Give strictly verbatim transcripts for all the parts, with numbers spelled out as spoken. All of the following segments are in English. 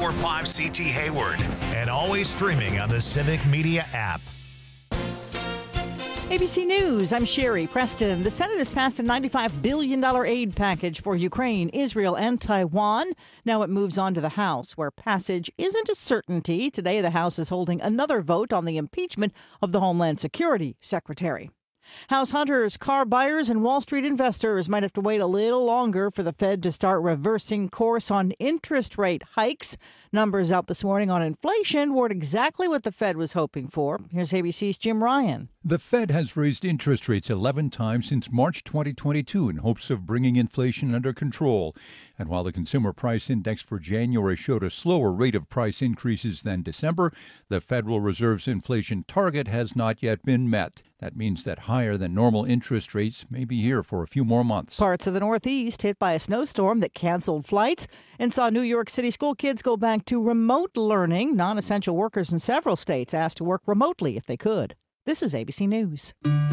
ninety-four point five C T Hayward and always streaming on the Civic Media app. A B C News, I'm Sherry Preston. The Senate has passed a ninety-five billion dollars aid package for Ukraine, Israel, and Taiwan. Now it moves on to the House, where passage isn't a certainty. Today, the House is holding another vote on the impeachment of the Homeland Security Secretary. House hunters, car buyers, and Wall Street investors might have to wait a little longer for the Fed to start reversing course on interest rate hikes. Numbers out this morning on inflation weren't exactly what the Fed was hoping for. Here's A B C's Jim Ryan. The Fed has raised interest rates eleven times since March twenty twenty-two in hopes of bringing inflation under control. And while the Consumer Price Index for January showed a slower rate of price increases than December, the Federal Reserve's inflation target has not yet been met. That means that higher than normal interest rates may be here for a few more months. Parts of the Northeast hit by a snowstorm that canceled flights and saw New York City school kids go back to remote learning. Non-essential workers in several states asked to work remotely if they could. This is A B C News.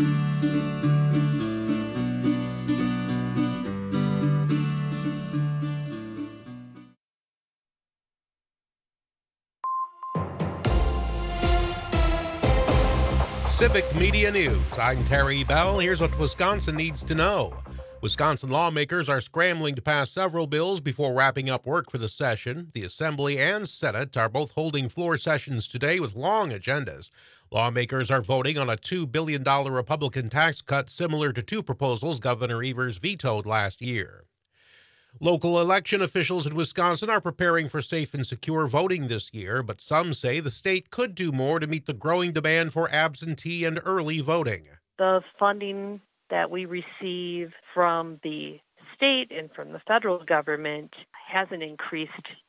Civic Media News. I'm Terry Bell. Here's what Wisconsin needs to know. Wisconsin lawmakers are scrambling to pass several bills before wrapping up work for the session. The Assembly and Senate are both holding floor sessions today with long agendas. Lawmakers are voting on a two billion dollars Republican tax cut similar to two proposals Governor Evers vetoed last year. Local election officials in Wisconsin are preparing for safe and secure voting this year, but some say the state could do more to meet the growing demand for absentee and early voting. The funding that we receive from the state and from the federal government hasn't increased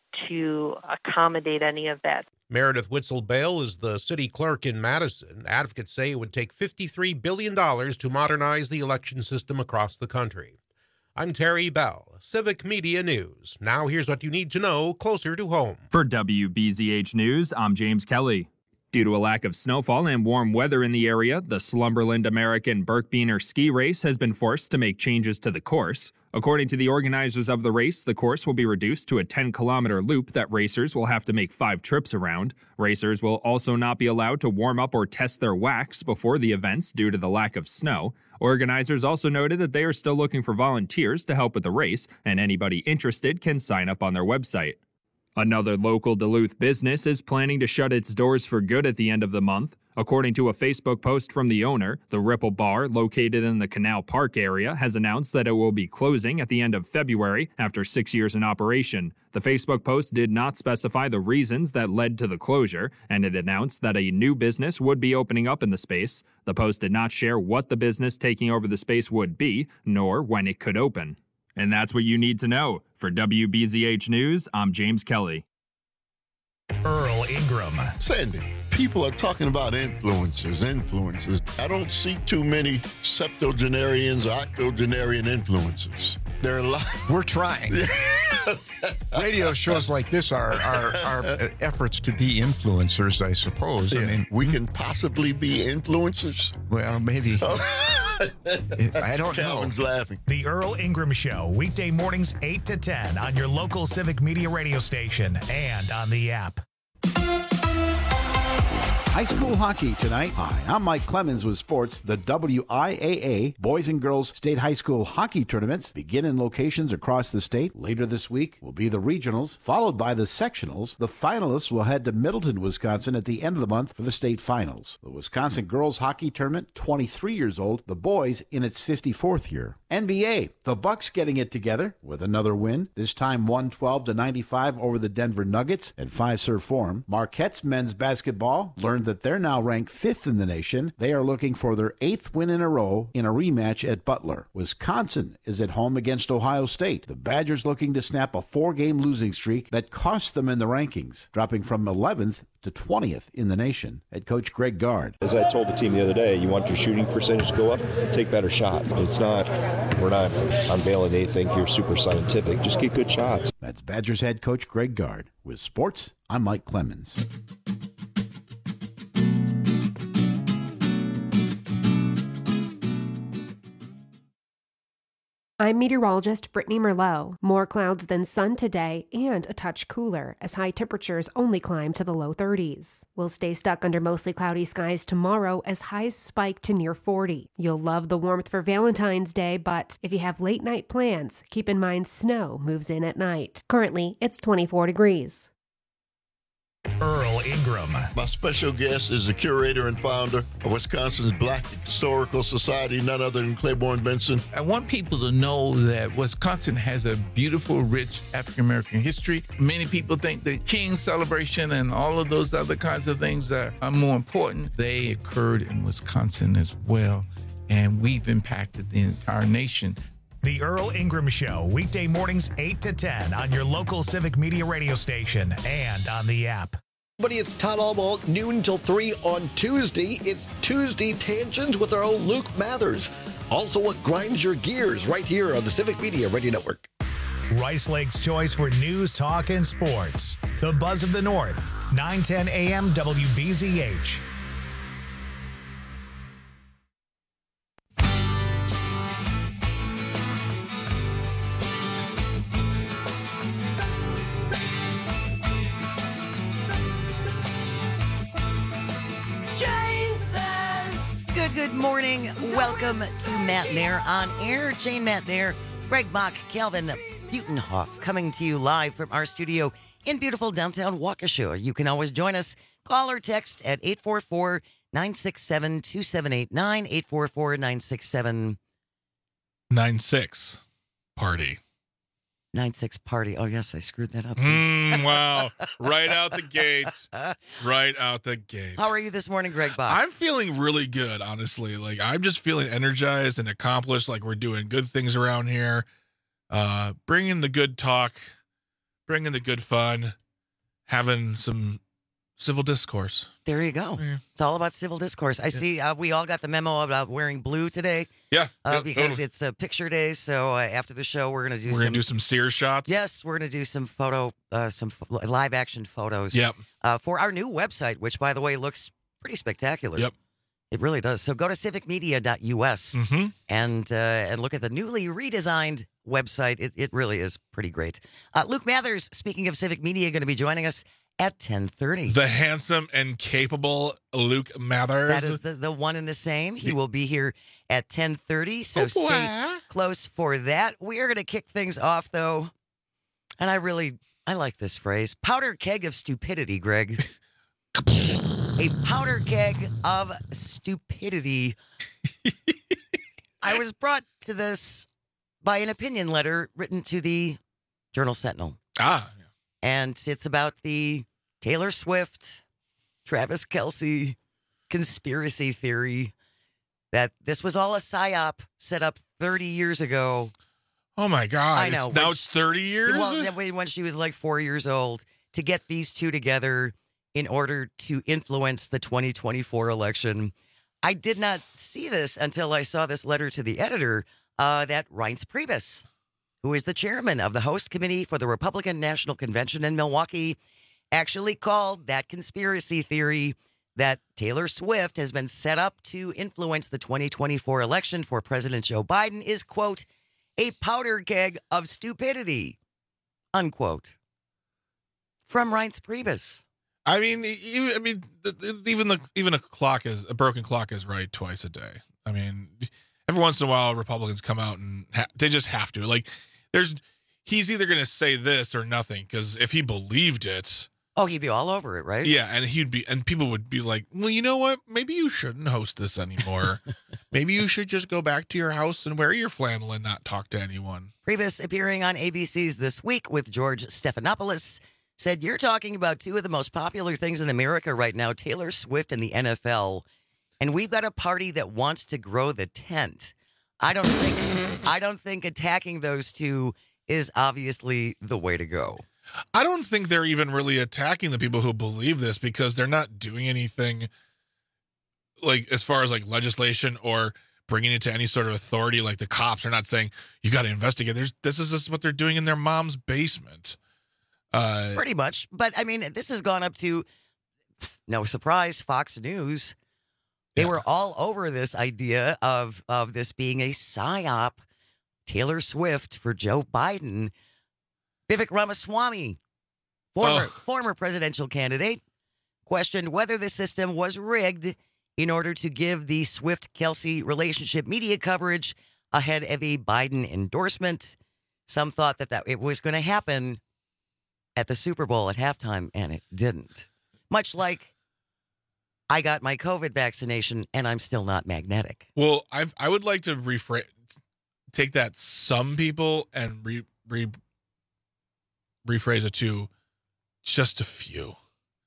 to accommodate any of that. Meredith Witzel-Bale is the city clerk in Madison. Advocates say it would take fifty-three billion dollars to modernize the election system across the country. I'm Terry Bell, Civic Media News. Now here's what you need to know closer to home. For W B Z H News, I'm James Kelly. Due to a lack of snowfall and warm weather in the area, the Slumberland American Birkbeiner ski race has been forced to make changes to the course. According to the organizers of the race, the course will be reduced to a ten-kilometer loop that racers will have to make five trips around. Racers will also not be allowed to warm up or test their wax before the events due to the lack of snow. Organizers also noted that they are still looking for volunteers to help with the race, and anybody interested can sign up on their website. Another local Duluth business is planning to shut its doors for good at the end of the month. According to a Facebook post from the owner, the Ripple Bar, located in the Canal Park area, has announced that it will be closing at the end of February after six years in operation. The Facebook post did not specify the reasons that led to the closure, and it announced that a new business would be opening up in the space. The post did not share what the business taking over the space would be, nor when it could open. And that's what you need to know. For W B Z H News, I'm James Kelly. Earl Ingram. Sandy, people are talking about influencers, influencers. I don't see too many septuagenarians or octogenarian influencers. There are a lot. We're trying. Radio shows like this are, are, are efforts to be influencers, I suppose. Yeah. I mean, we can possibly be influencers. Well, maybe. I don't Calvin's know. laughing. The Earl Ingram Show, weekday mornings eight to ten on your local Civic Media radio station and on the app. High school hockey tonight. Hi, I'm Mike Clemens with sports. The W I A A Boys and Girls State High School Hockey Tournaments begin in locations across the state. Later this week will be the regionals, followed by the sectionals. The finalists will head to Middleton, Wisconsin at the end of the month for the state finals. The Wisconsin Girls Hockey Tournament, twenty-three years old. The boys in its fifty-fourth year. N B A, the Bucks getting it together with another win, this time one twelve to ninety-five over the Denver Nuggets in five-serve form. Marquette's men's basketball learned that they're now ranked fifth in the nation. They are looking for their eighth win in a row in a rematch at Butler. Wisconsin is at home against Ohio State. The Badgers looking to snap a four-game losing streak that cost them in the rankings, dropping from eleventh to twentieth in the nation. Head coach Greg Gard. As I told the team the other day, you want your shooting percentage to go up, take better shots. It's not, we're not unveiling anything here super scientific. Just get good shots. That's Badgers head coach Greg Gard. With sports, I'm Mike Clemens. I'm meteorologist Brittany Merlot. More clouds than sun today and a touch cooler as high temperatures only climb to the low thirties. We'll stay stuck under mostly cloudy skies tomorrow as highs spike to near forty. You'll love the warmth for Valentine's Day, but if you have late night plans, keep in mind snow moves in at night. Currently, it's twenty-four degrees. Earl Ingram. My special guest is the curator and founder of Wisconsin's Black Historical Society, none other than Claiborne Benson. I want people to know that Wisconsin has a beautiful, rich African-American history. Many people think the King's celebration and all of those other kinds of things are, are more important. They occurred in Wisconsin as well, and we've impacted the entire nation. The Earl Ingram Show, weekday mornings eight to ten on your local Civic Media radio station and on the app. Buddy, it's Todd Albaugh, noon till three on Tuesday. It's Tuesday Tangents with our own Luke Mathers. Also, what grinds your gears right here on the Civic Media Radio Network. Rice Lake's choice for news, talk, and sports. The Buzz of the North, nine ten a m W B Z H. Good morning. Welcome to Matt Nair on Air. Jane Matt Nair, Greg Bach, Calvin Butenhoff coming to you live from our studio in beautiful downtown Waukesha. You can always join us. Call or text at eight four four, nine six seven, two seven eight nine, eight four four, nine six seven nine six party. nine six party. Oh, yes, I screwed that up. Mm, wow. Right out the gates. Right out the gates. How are you this morning, Greg Bach? I'm feeling really good, honestly. Like, I'm just feeling energized and accomplished. Like, we're doing good things around here. Uh, bringing the good talk, bringing the good fun, having some civil discourse. There you go. Yeah. It's all about civil discourse. I yeah. see uh, we all got the memo about wearing blue today. Yeah. Uh, yeah because totally. it's a picture day. So uh, after the show, we're going to do we're some. We're going to do some Sears shots. Yes. We're going to do some photo, uh, some f- live action photos. Yep. Uh, for our new website, which, by the way, looks pretty spectacular. Yep. It really does. So go to civic media dot U S mm-hmm. and uh, and look at the newly redesigned website. It, it really is pretty great. Uh, Luke Mathers, speaking of Civic Media, going to be joining us at ten thirty. The handsome and capable Luke Mathers. That is the, the one and the same. He will be here at ten thirty, so oh, stay close for that. We are going to kick things off, though, and I really, I like this phrase, powder keg of stupidity, Greg. A powder keg of stupidity. I was brought to this by an opinion letter written to the Journal Sentinel. Ah, yeah. And it's about the Taylor Swift, Travis Kelce conspiracy theory that this was all a psyop set up thirty years ago. Oh, my God. I know. It's, now when it's thirty years? Well, when she was like four years old, to get these two together in order to influence the twenty twenty-four election. I did not see this until I saw this letter to the editor uh, that Reince Priebus, who is the chairman of the host committee for the Republican National Convention in Milwaukee, actually called that conspiracy theory that Taylor Swift has been set up to influence the twenty twenty-four election for President Joe Biden is, quote, a powder keg of stupidity, unquote. From Reince Priebus. I mean, even, I mean, even the even a clock is a broken clock is right twice a day. I mean, every once in a while, Republicans come out and ha- they just have to. Like, there's he's either going to say this or nothing, because if he believed it, oh, he'd be all over it, right? Yeah, and he'd be, and people would be like, well, you know what? Maybe you shouldn't host this anymore. Maybe you should just go back to your house and wear your flannel and not talk to anyone. Priebus, appearing on A B C's This Week with George Stephanopoulos, said, you're talking about two of the most popular things in America right now, Taylor Swift and the N F L, and we've got a party that wants to grow the tent. I don't think I don't think attacking those two is obviously the way to go. I don't think they're even really attacking the people who believe this, because they're not doing anything like as far as like legislation or bringing it to any sort of authority. Like the cops are not saying you got to investigate. There's this is this is what they're doing in their mom's basement. Uh, Pretty much. But, I mean, this has gone up to, no surprise, Fox News. They yeah. were all over this idea of, of this being a psyop Taylor Swift for Joe Biden. Vivek Ramaswamy, former, oh. former presidential candidate, questioned whether the system was rigged in order to give the Swift-Kelsey relationship media coverage ahead of a Biden endorsement. Some thought that, that it was going to happen at the Super Bowl at halftime, and it didn't. Much like I got my COVID vaccination, and I'm still not magnetic. Well, I've, I would like to rephrase, take that some people and re, re, rephrase it to just a few.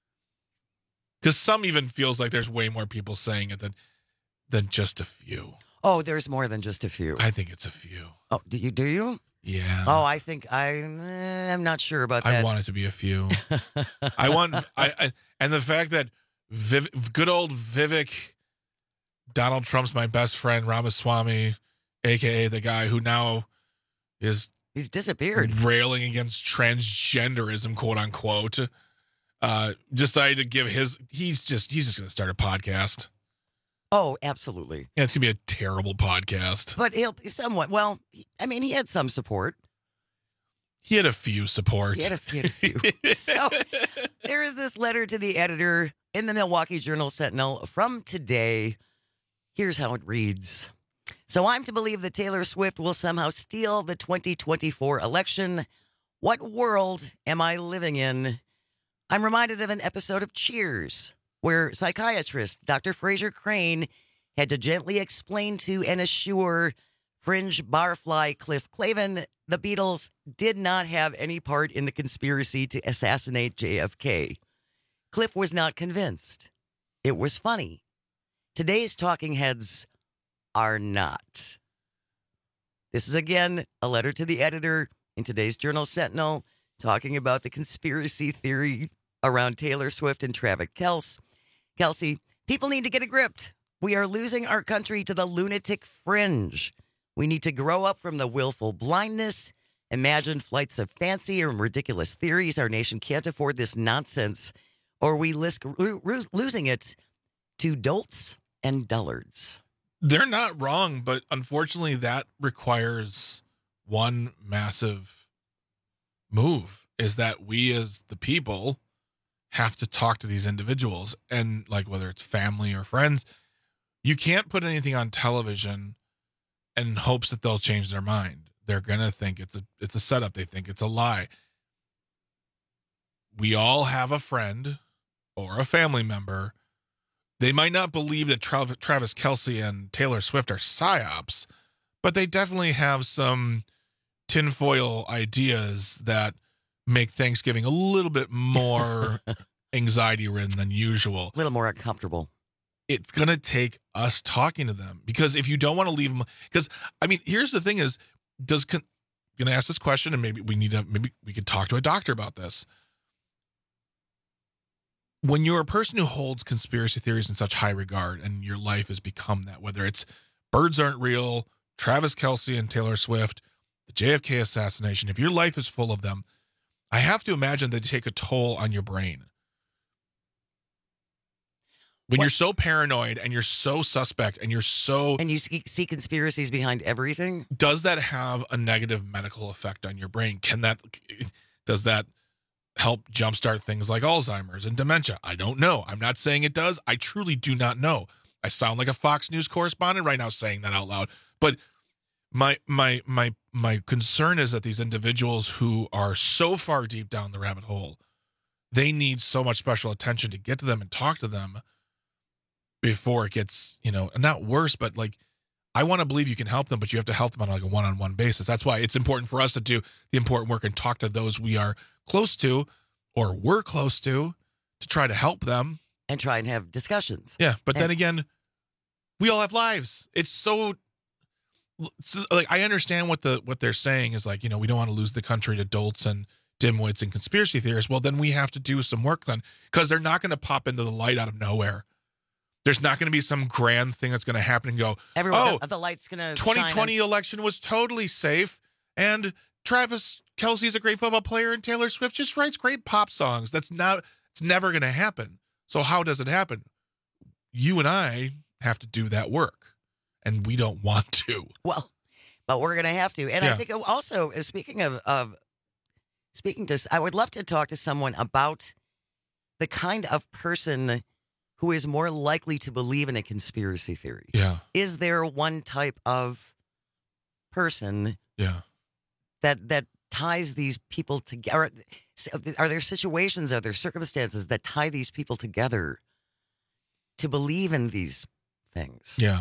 Because some even feels like there's way more people saying it than than just a few. Oh, there's more than just a few. I think it's a few. Oh, do you? Do you? Yeah. Oh, I think I. Eh, I'm not sure about that. I want it to be a few. I want. I, I and the fact that Viv, good old Vivek, Donald Trump's my best friend, Ramaswamy, aka the guy who now is he's disappeared, railing against transgenderism, quote unquote. Uh, decided to give his. He's just. He's just going to start a podcast. Oh, absolutely. Yeah, it's going to be a terrible podcast. But he'll somewhat. Well, I mean, he had some support. He had a few support. He had a, he had a few. So there is this letter to the editor in the Milwaukee Journal Sentinel from today. Here's how it reads. So I'm to believe that Taylor Swift will somehow steal the twenty twenty-four election. What world am I living in? I'm reminded of an episode of Cheers, where psychiatrist Doctor Fraser Crane had to gently explain to and assure fringe barfly Cliff Clavin the Beatles did not have any part in the conspiracy to assassinate J F K. Cliff was not convinced. It was funny. Today's talking heads are not. This is, again, a letter to the editor in today's Journal Sentinel talking about the conspiracy theory around Taylor Swift and Travis Kelce. Kelsey, people need to get a grip. We are losing our country to the lunatic fringe. We need to grow up from the willful blindness, imagine flights of fancy and ridiculous theories. Our nation can't afford this nonsense, or we risk lo- losing it to dolts and dullards. They're not wrong, but unfortunately that requires one massive move, is that we as the people have to talk to these individuals, and like whether it's family or friends, you can't put anything on television in hopes that they'll change their mind. They're going to think it's a it's a setup. They think it's a lie. We all have a friend or a family member. They might not believe that Tra- Travis Kelce and Taylor Swift are psyops, but they definitely have some tinfoil ideas that make Thanksgiving a little bit more anxiety-ridden than usual. A little more uncomfortable. It's going to take us talking to them, because if you don't want to leave them, because, I mean, here's the thing is, does, con- I'm going to ask this question, and maybe we need to, maybe we could talk to a doctor about this. When you're a person who holds conspiracy theories in such high regard, and your life has become that, whether it's birds aren't real, Travis Kelce and Taylor Swift, the J F K assassination, if your life is full of them, I have to imagine they take a toll on your brain. When what? You're so paranoid and you're so suspect and you're so... And you see, see conspiracies behind everything? Does that have a negative medical effect on your brain? Can that... Does that help jumpstart things like Alzheimer's and dementia? I don't know. I'm not saying it does. I truly do not know. I sound like a Fox News correspondent right now saying that out loud. But my my my my concern is that these individuals who are so far deep down the rabbit hole, they need so much special attention to get to them and talk to them before it gets, you know, not worse, but like, I want to believe you can help them, but you have to help them on like a one-on-one basis. That's why it's important for us to do the important work and talk to those we are close to or we're close to to try to help them. And try and have discussions. Yeah, but and- then again, we all have lives. It's so, so like, I understand what the what they're saying is like, you know, we don't want to lose the country to dolts and dimwits and conspiracy theorists. Well, then we have to do some work then, because they're not going to pop into the light out of nowhere. There's not going to be some grand thing that's going to happen and go, Everyone, oh, the, the light's going to twenty twenty shine election was totally safe, and Travis Kelce's a great football player, and Taylor Swift just writes great pop songs. That's not, it's never going to happen. So how does it happen? You and I have to do that work, and we don't want to. Well, but we're going to have to. And Yeah. I think also, uh, speaking of, of speaking to, I would love to talk to someone about the kind of person who is more likely to believe in a conspiracy theory. Yeah. Is there one type of person Yeah. that that ties these people together? Are there situations, are there circumstances that tie these people together to believe in these things? Yeah.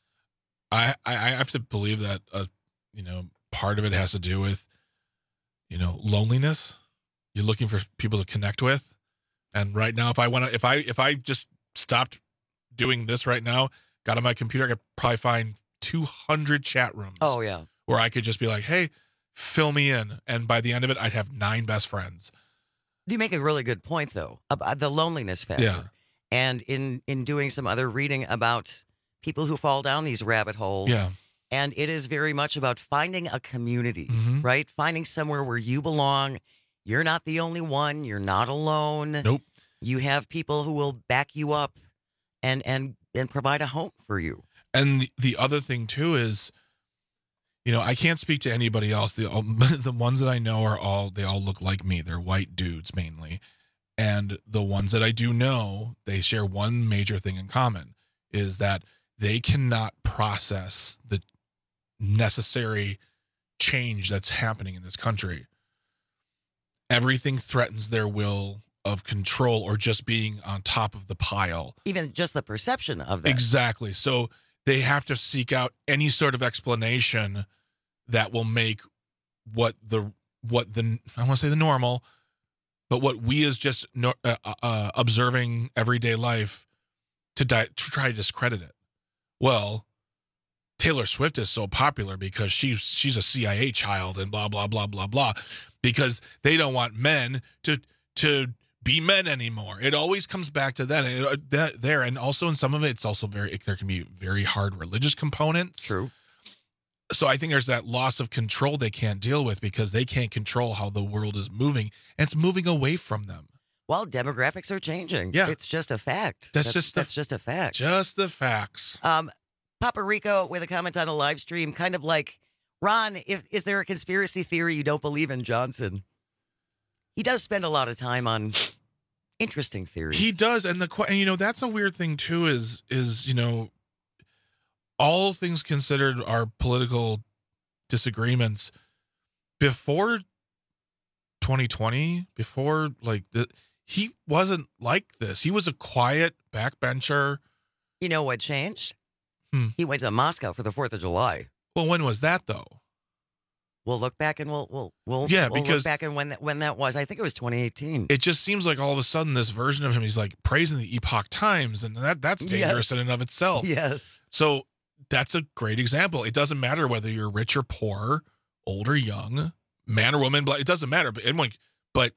I, I I have to believe that, uh, you know, part of it has to do with, you know, loneliness. You're looking for people to connect with. And right now, if I want to, if I, if I just stopped doing this right now, got on my computer, I could probably find two hundred chat rooms. Oh, yeah. Where I could just be like, hey, fill me in. And by the end of it, I'd have nine best friends. You make a really good point, though, about the loneliness factor. Yeah. And in, in doing some other reading about people who fall down these rabbit holes. Yeah. And it is very much about finding a community, Mhm. right? Finding somewhere where you belong. You're not the only one. You're not alone. Nope. You have people who will back you up and and and provide a home for you. And the, the other thing too is, you know, I can't speak to anybody else. The all, the ones that I know are all, they all look like me. They're white dudes mainly. And the ones that I do know, they share one major thing in common, is that they cannot process the necessary change that's happening in this country. Everything threatens their will of control or just being on top of the pile. Even just the perception of that. Exactly. So they have to seek out any sort of explanation that will make what the what the I want to say the normal, but what we as just no, uh, uh, observing everyday life to, di- to try to discredit it. Well, Taylor Swift is so popular because she's she's a C I A child and blah blah blah blah blah, because they don't want men to to be men anymore. It always comes back to that, and it, that there, and also in some of it, it's also very there can be very hard religious components. True. So I think there's that loss of control they can't deal with because they can't control how the world is moving, and it's moving away from them. Well, demographics are changing. Yeah. It's just a fact. That's, that's just that's the, just a fact. Just the facts. Um, Papa Rico with a comment on a live stream, kind of like, Ron, if is there a conspiracy theory you don't believe in Johnson? He does spend a lot of time on interesting theories. He does, and the and you know that's a weird thing too. Is is you know, all things considered, our political disagreements before twenty twenty, before like the, he wasn't like this. He was a quiet backbencher. You know what changed? Hmm. He went to Moscow for the Fourth of July. Well, when was that though? We'll look back and we'll we'll we'll yeah we'll because look back and when that when that was. I think it was twenty eighteen. It just seems like all of a sudden this version of him, he's like praising the Epoch Times, and that that's dangerous Yes. in and of itself. Yes. So that's a great example. It doesn't matter whether you're rich or poor, old or young, man or woman. It doesn't matter. But anyone, but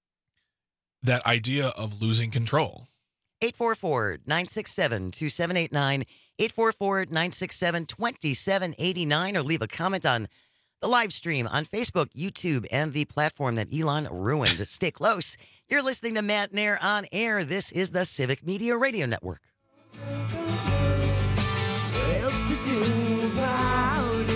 that idea of losing control. eight four four, nine six seven, two seven eight nine, eight four four, nine six seven, two seven eight nine, or leave a comment on the live stream on Facebook, YouTube, and the platform that Elon ruined. Stay close. You're listening to Matt Nair on air. This is the Civic Media Radio Network. What else to do about it?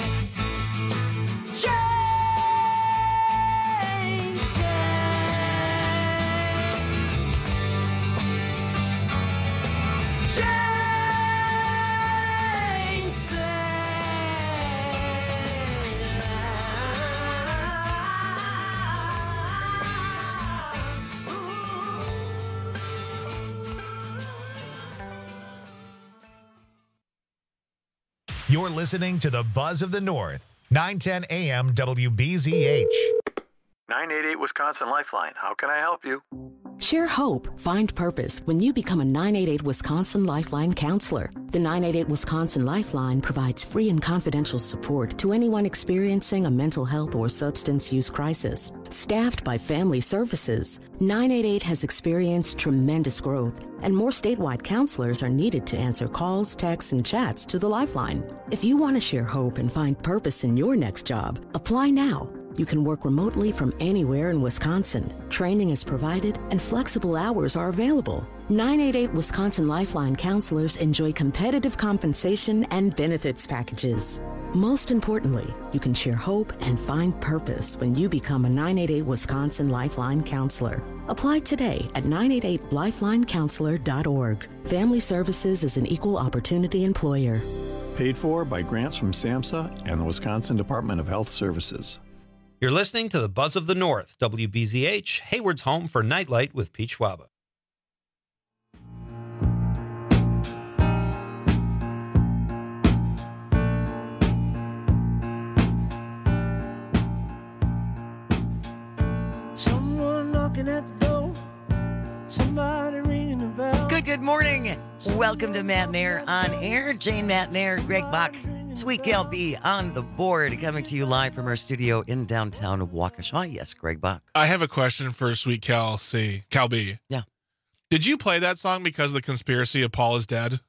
You're listening to the Buzz of the North, nine ten A M W B Z H. nine eight eight Wisconsin Lifeline. How can I help you? Share hope, find purpose when you become a nine eight eight Wisconsin Lifeline counselor. The nine eight eight Wisconsin Lifeline provides free and confidential support to anyone experiencing a mental health or substance use crisis. Staffed by Family Services, nine eight eight has experienced tremendous growth, and more statewide counselors are needed to answer calls, texts, and chats to the Lifeline. If you want to share hope and find purpose in your next job, apply now You can work remotely from anywhere in Wisconsin. Training is provided and flexible hours are available. nine eight eight Wisconsin Lifeline counselors enjoy competitive compensation and benefits packages. Most importantly, you can share hope and find purpose when you become a nine eight eight Wisconsin Lifeline counselor. Apply today at nine eight eight lifeline counselor dot org. Family Services is an equal opportunity employer. Paid for by grants from SAMHSA and the Wisconsin Department of Health Services. You're listening to the Buzz of the North, W B Z H, Hayward's home for Nightlight with Pete Schwaba. Someone knocking at the door. Somebody ringing the bell. Good, good morning. Welcome to Matt Nair on air. Jane Matt Nair, Greg Bach, Sweet Gal B on the board, coming to you live from our studio in downtown Waukesha. Yes, Greg Bach. I have a question for Sweet Cal C. Cal B. Yeah. Did you play that song because of the conspiracy of Paul is dead?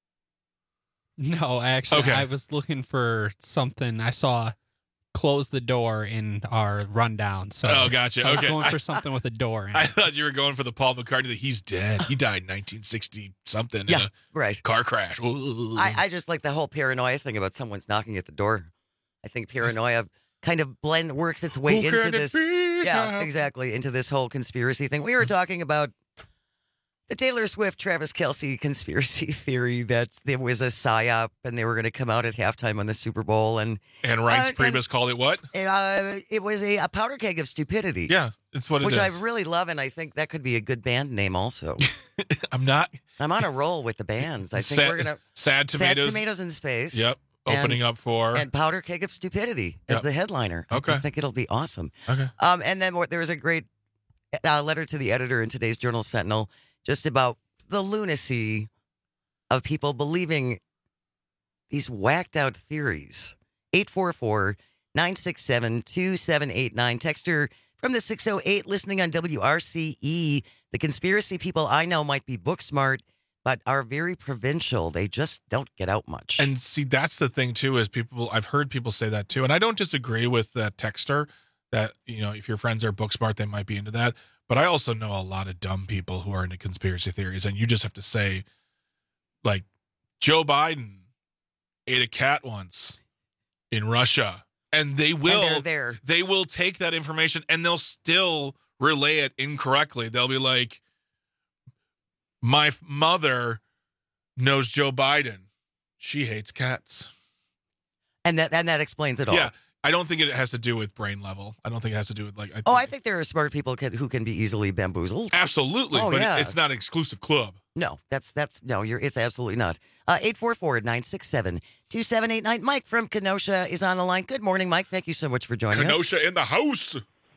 No, actually, Okay. I was looking for something. I saw "Close the Door" in our rundown. So Oh, gotcha. I was Okay. going for I- something with a door in it. I thought you were going for the Paul McCartney that he's dead. He died in nineteen sixty something Yeah, in a right. car crash. Ooh. I, I just like the whole paranoia thing about someone's knocking at the door. I think paranoia kind of blend works its way Who into can it this. be Yeah, now? exactly. Into this whole conspiracy thing. We were talking about the Taylor Swift, Travis Kelce conspiracy theory that there was a psyop and they were going to come out at halftime on the Super Bowl. And And Reince uh, Priebus called it what? Uh, it was a, a powder keg of stupidity. Yeah, it's what it which is. I really love, and I think that could be a good band name also. I'm not. I'm on a roll with the bands. I think Sad- we're gonna Sad Tomatoes. Sad Tomatoes in Space. Yep. Opening and- up for. and Powder Keg of Stupidity as Yep. the headliner. I- Okay. I think it'll be awesome. Okay. Um, and then what- there was a great uh, letter to the editor in today's Journal Sentinel just about the lunacy of people believing these whacked out theories. eight four four, nine six seven, two seven eight nine. Texter from the six oh eight listening on W R C E. The conspiracy people I know might be book smart, but are very provincial. They just don't get out much. And see, that's the thing too, is people, I've heard people say that too. And I don't disagree with that texter that, you know, if your friends are book smart, they might be into that. But I also know a lot of dumb people who are into conspiracy theories. And you just have to say, like, Joe Biden ate a cat once in Russia. And they will, they're there. they will take that information and they'll still relay it incorrectly. They'll be like, my f- mother knows Joe Biden. She hates cats. And that and that explains it all. Yeah. I don't think it has to do with brain level. I don't think it has to do with like. I Oh, I think there are smart people can, who can be easily bamboozled. Absolutely, Oh, but yeah. it's not an exclusive club. No, that's that's no. You're. It's absolutely not. Uh, eight four four nine six seven two seven eight nine. Mike from Kenosha is on the line. Good morning, Mike. Thank you so much for joining us. Kenosha in the house.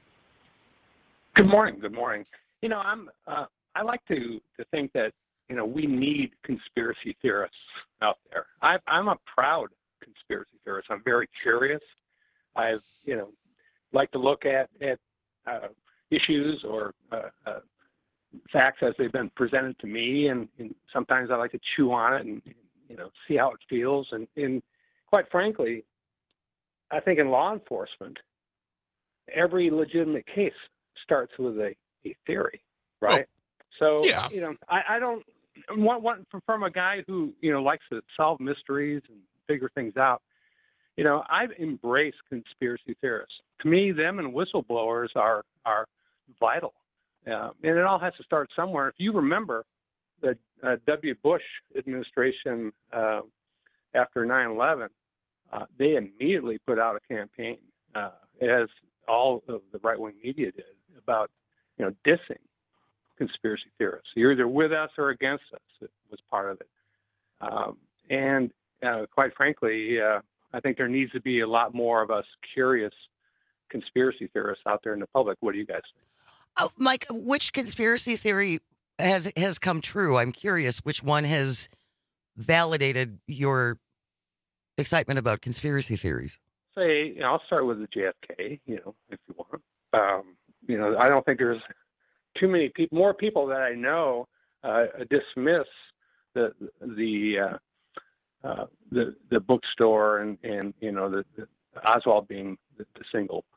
Good morning. Good morning. You know, I'm. Uh, I like to to think that you know we need conspiracy theorists out there. I, I'm a proud conspiracy theorist. I'm very curious. I've you know like to look at at uh, issues or uh, uh, facts as they've been presented to me, and, and sometimes I like to chew on it and you know see how it feels. And, and quite frankly, I think in law enforcement, every legitimate case starts with a, a theory, right? So yeah. you know, I, I don't want, want from, from a guy who you know likes to solve mysteries and figure things out. You know, I've embraced conspiracy theorists. To me, them and whistleblowers are are vital, uh, and it all has to start somewhere. If you remember, the uh, W. Bush administration uh, after nine eleven, uh, they immediately put out a campaign, uh, as all of the right-wing media did, about you know dissing conspiracy theorists. You're either with us or against us. It was part of it, um, and uh, quite frankly. Uh, I think there needs to be a lot more of us curious conspiracy theorists out there in the public. What do you guys think? Oh, Mike, which conspiracy theory has has come true? I'm curious which one has validated your excitement about conspiracy theories. Say, you know, I'll start with the J F K, you know, if you want. Um, you know, I don't think there's too many people, more people that I know uh, dismiss the the uh, uh, the the bookstore and and you know the, the Oswald being the, the single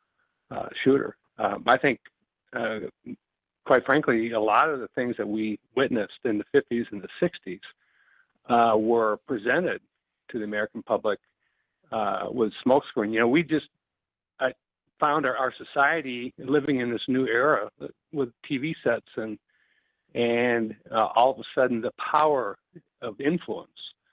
uh, shooter. Um, I think, uh, quite frankly, a lot of the things that we witnessed in the fifties and the sixties uh, were presented to the American public uh, with smokescreen. You know, we just I found our, our society living in this new era with T V sets and and uh, all of a sudden the power of influence,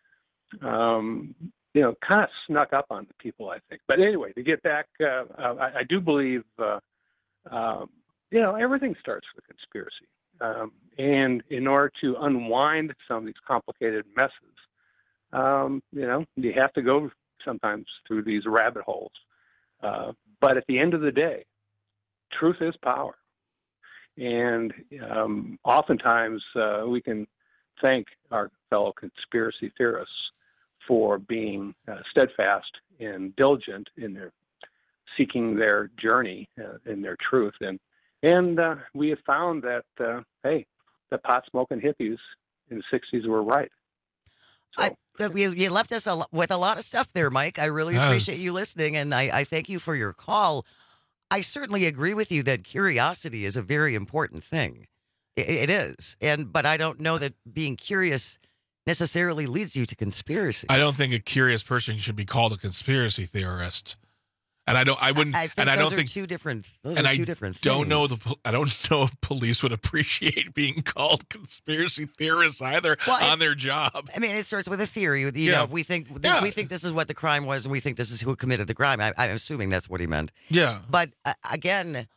um, you know, kind of snuck up on the people, I think. But anyway, to get back, uh, uh, I, I do believe, uh, um, you know, everything starts with conspiracy. Um, and in order to unwind some of these complicated messes, um, you know, you have to go sometimes through these rabbit holes. Uh, but at the end of the day, truth is power. And um, oftentimes uh, we can thank our fellow conspiracy theorists for being uh, steadfast and diligent in their seeking their journey uh, in their truth. And and uh, we have found that, uh, hey, the pot-smoking hippies in the sixties were right. I, you, you left us a, with a lot of stuff there, Mike. I really Yes. appreciate you listening, and I, I thank you for your call. I certainly agree with you that curiosity is a very important thing. It, it is, and but I don't know that being curious necessarily leads you to conspiracy. I don't think a curious person should be called a conspiracy theorist. And I don't. I wouldn't. I think and I those don't are think two different. Those and are two I different. don't know things. the. pol- I don't know if police would appreciate being called conspiracy theorists either Well, on it- their job. I mean, it starts with a theory. You Yeah. know, we think Yeah. we think this is what the crime was, and we think this is who committed the crime. I, I'm assuming that's what he meant. Yeah. But uh, again,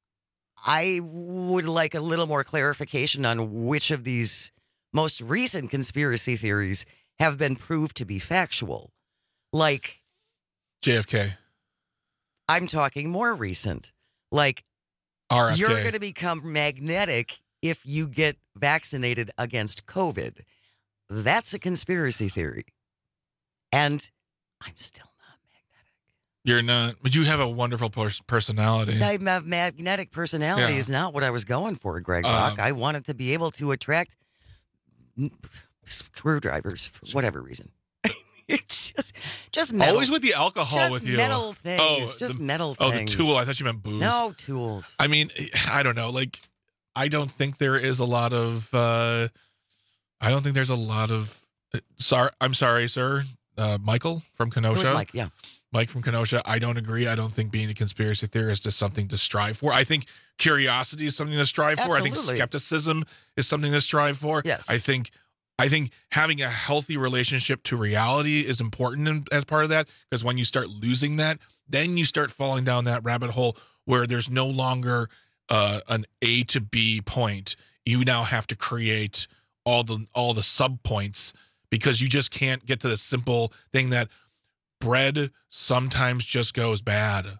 I would like a little more clarification on which of these most recent conspiracy theories have been proved to be factual. Like, J F K, I'm talking more recent. Like, R F K. you're going to become magnetic if you get vaccinated against COVID. That's a conspiracy theory. And I'm still You're not, but you have a wonderful pers- personality. I have magnetic personality Yeah. is not what I was going for, Greg Um, Bach. I wanted to be able to attract n- screwdrivers for whatever reason. It's just, just metal. Always with the alcohol just with you. metal things. Oh, just the- metal Oh, things. the tool. I thought you meant booze. No tools. I mean, I don't know. Like, I don't think there is a lot of. Uh, I don't think there's a lot of. Uh, sorry, I'm sorry, sir. Uh, Michael from It Kenosha. was Mike, yeah. Mike from Kenosha. I don't agree. I don't think being a conspiracy theorist is something to strive for. I think curiosity is something to strive for. I think Absolutely. skepticism is something to strive for. Yes. I think. I think having a healthy relationship to reality is important in, as part of that, because when you start losing that, then you start falling down that rabbit hole where there's no longer uh, an A to B point. You now have to create all the all the sub points because you just can't get to the simple thing that bread sometimes just goes bad,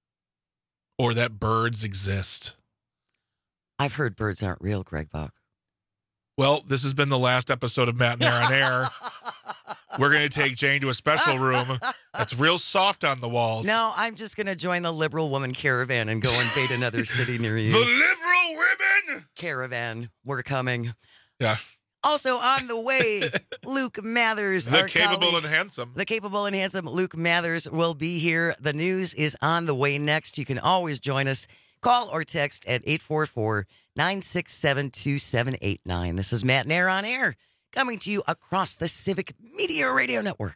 or that birds exist. I've heard birds aren't real, Greg Bach. Well, this has been the last episode of Matt and Air on Air. We're going to take Jane to a special room that's real soft on the walls. No, I'm just going to join the liberal woman caravan and go invade another city near you. The liberal women Caravan, we're coming. Yeah. Also on the way, Luke Mathers. The our capable colleague- and handsome. The capable and handsome Luke Mathers will be here. The news is on the way next. You can always join us. Call or text at eight four four, nine six seven, two seven eight nine. This is Matt and Air on Air, coming to you across the Civic Media Radio Network.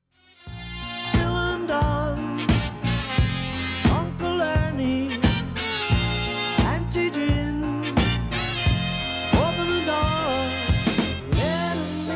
Dylan Don, Uncle Ernie, Auntie Jim, open the door, let 'em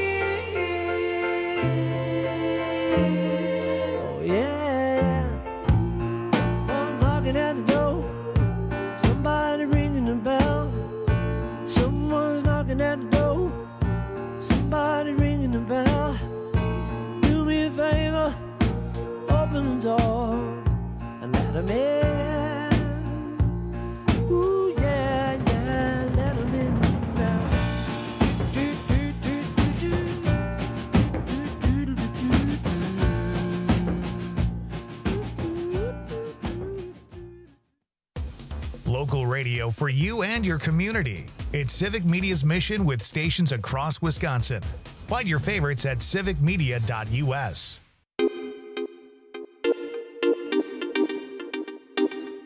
in. Oh yeah, I'm knocking at the door, somebody ringing the bell, someone's knocking at the door, somebody ringing the bell. Do me a favor, open the door and let 'em in. Ooh, yeah, yeah, let 'em in now. Do, do, do, do, do. Do, do, do, Local radio for you and your community. It's Civic Media's mission with stations across Wisconsin. Find your favorites at civic media dot u s.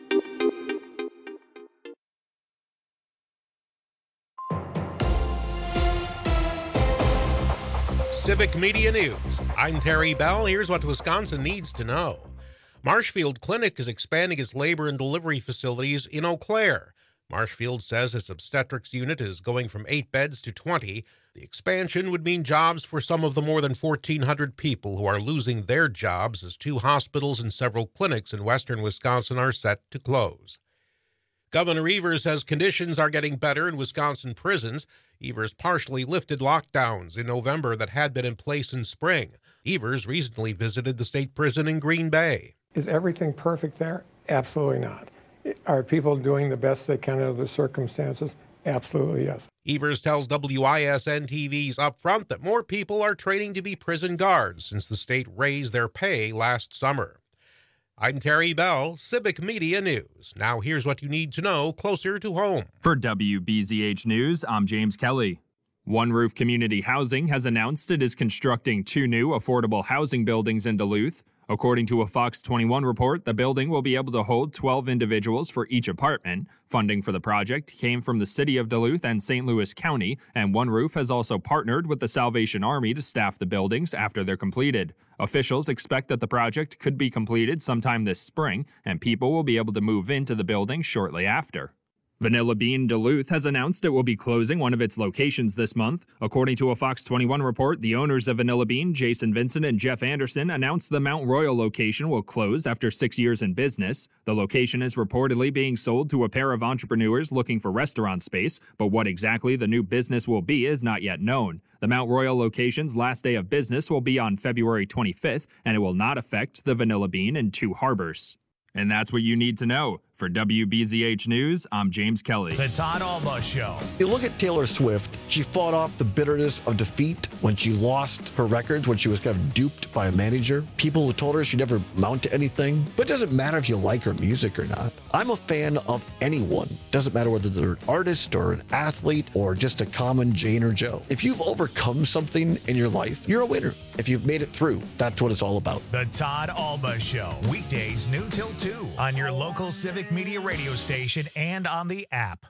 Civic Media News. I'm Terry Bell. Here's what Wisconsin needs to know. Marshfield Clinic is expanding its labor and delivery facilities in Eau Claire. Marshfield says its obstetrics unit is going from eight beds to twenty. The expansion would mean jobs for some of the more than fourteen hundred people who are losing their jobs as two hospitals and several clinics in western Wisconsin are set to close. Governor Evers says conditions are getting better in Wisconsin prisons. Evers partially lifted lockdowns in November that had been in place in spring. Evers recently visited the state prison in Green Bay. Is everything perfect there? Absolutely not. Are people doing the best they can under the circumstances? Absolutely, yes. Evers tells W I S N T V's Upfront that more people are training to be prison guards since the state raised their pay last summer. I'm Terry Bell, Civic Media News. Now here's what you need to know closer to home. For W B Z H News, I'm James Kelly. One Roof Community Housing has announced it is constructing two new affordable housing buildings in Duluth. According to a Fox twenty-one report, the building will be able to hold twelve individuals for each apartment. Funding for the project came from the City of Duluth and Saint Louis County, and One Roof has also partnered with the Salvation Army to staff the buildings after they're completed. Officials expect that the project could be completed sometime this spring, and people will be able to move into the building shortly after. Vanilla Bean Duluth has announced it will be closing one of its locations this month. According to a Fox twenty-one report, the owners of Vanilla Bean, Jason Vincent and Jeff Anderson, announced the Mount Royal location will close after six years in business. The location is reportedly being sold to a pair of entrepreneurs looking for restaurant space, but what exactly the new business will be is not yet known. The Mount Royal location's last day of business will be on February twenty-fifth, and it will not affect the Vanilla Bean in Two Harbors. And that's what you need to know. For W B Z H News, I'm James Kelly. The Todd Alba Show. You look at Taylor Swift, she fought off the bitterness of defeat when she lost her records, when she was kind of duped by a manager. People who told her she'd never amount to anything. But it doesn't matter if you like her music or not. I'm a fan of anyone. Doesn't matter whether they're an artist or an athlete or just a common Jane or Joe. If you've overcome something in your life, you're a winner. If you've made it through, that's what it's all about. The Todd Alba Show. Weekdays noon till two on your local Civic Media radio station and on the app.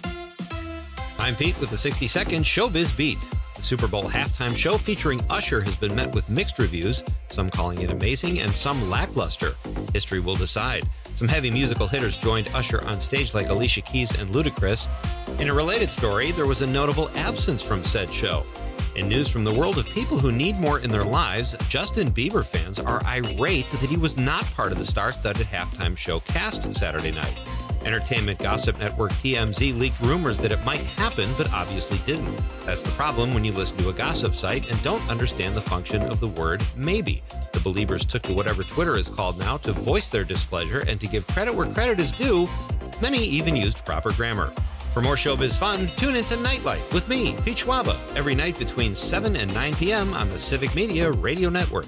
I'm Pete with the sixty second Showbiz Beat. The Super Bowl halftime show featuring Usher has been met with mixed reviews, some calling it amazing and some lackluster. History will decide. Some heavy musical hitters joined Usher on stage like Alicia Keys and Ludacris. In a related story, there was a notable absence from said show. In news from the world of people who need more in their lives, Justin Bieber fans are irate that he was not part of the star-studded halftime show cast Saturday night. Entertainment gossip network T M Z leaked rumors that it might happen, but obviously didn't. That's the problem when you listen to a gossip site and don't understand the function of the word maybe. The Believers took to whatever Twitter is called now to voice their displeasure and to give credit where credit is due. Many even used proper grammar. For more showbiz fun, tune into Nightlight with me, Pete Schwaba, every night between seven and nine p.m. on the Civic Media Radio Network.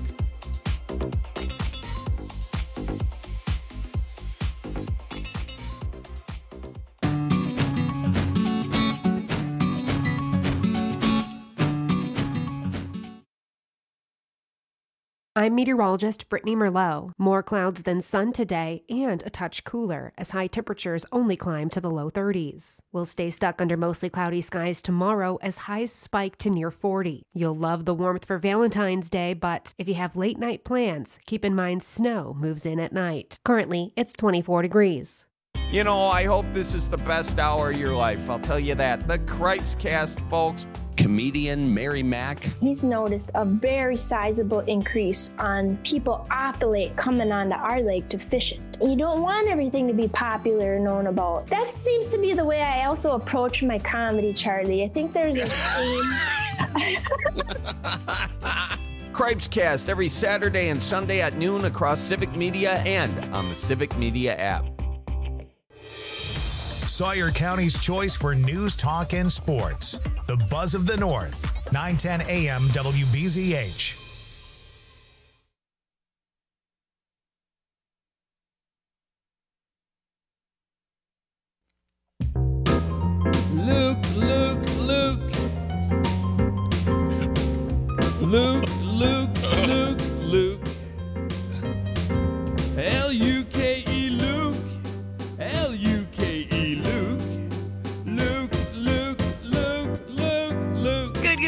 I'm meteorologist Brittany Merlot. More clouds than sun today and a touch cooler as high temperatures only climb to the low thirties. We'll stay stuck under mostly cloudy skies tomorrow as highs spike to near forty. You'll love the warmth for Valentine's Day, but if you have late night plans, keep in mind snow moves in at night. Currently, it's twenty-four degrees. You know, I hope this is the best hour of your life. I'll tell you that. The Cripes Cast, folks. Comedian Mary Mack. He's noticed a very sizable increase on people off the lake coming onto our lake to fish it. You don't want everything to be popular and known about. That seems to be the way I also approach my comedy, Charlie. I think there's a theme. Cripes Cast every Saturday and Sunday at noon across Civic Media and on the Civic Media app. Sawyer County's choice for news, talk, and sports. The Buzz of the North, nine ten a.m. W B Z H. Luke, Luke, Luke. Luke, Luke, Luke, Luke. L U K E Luke. L U K E Luke. Luke, Luke, Luke, Luke, Luke. Good, good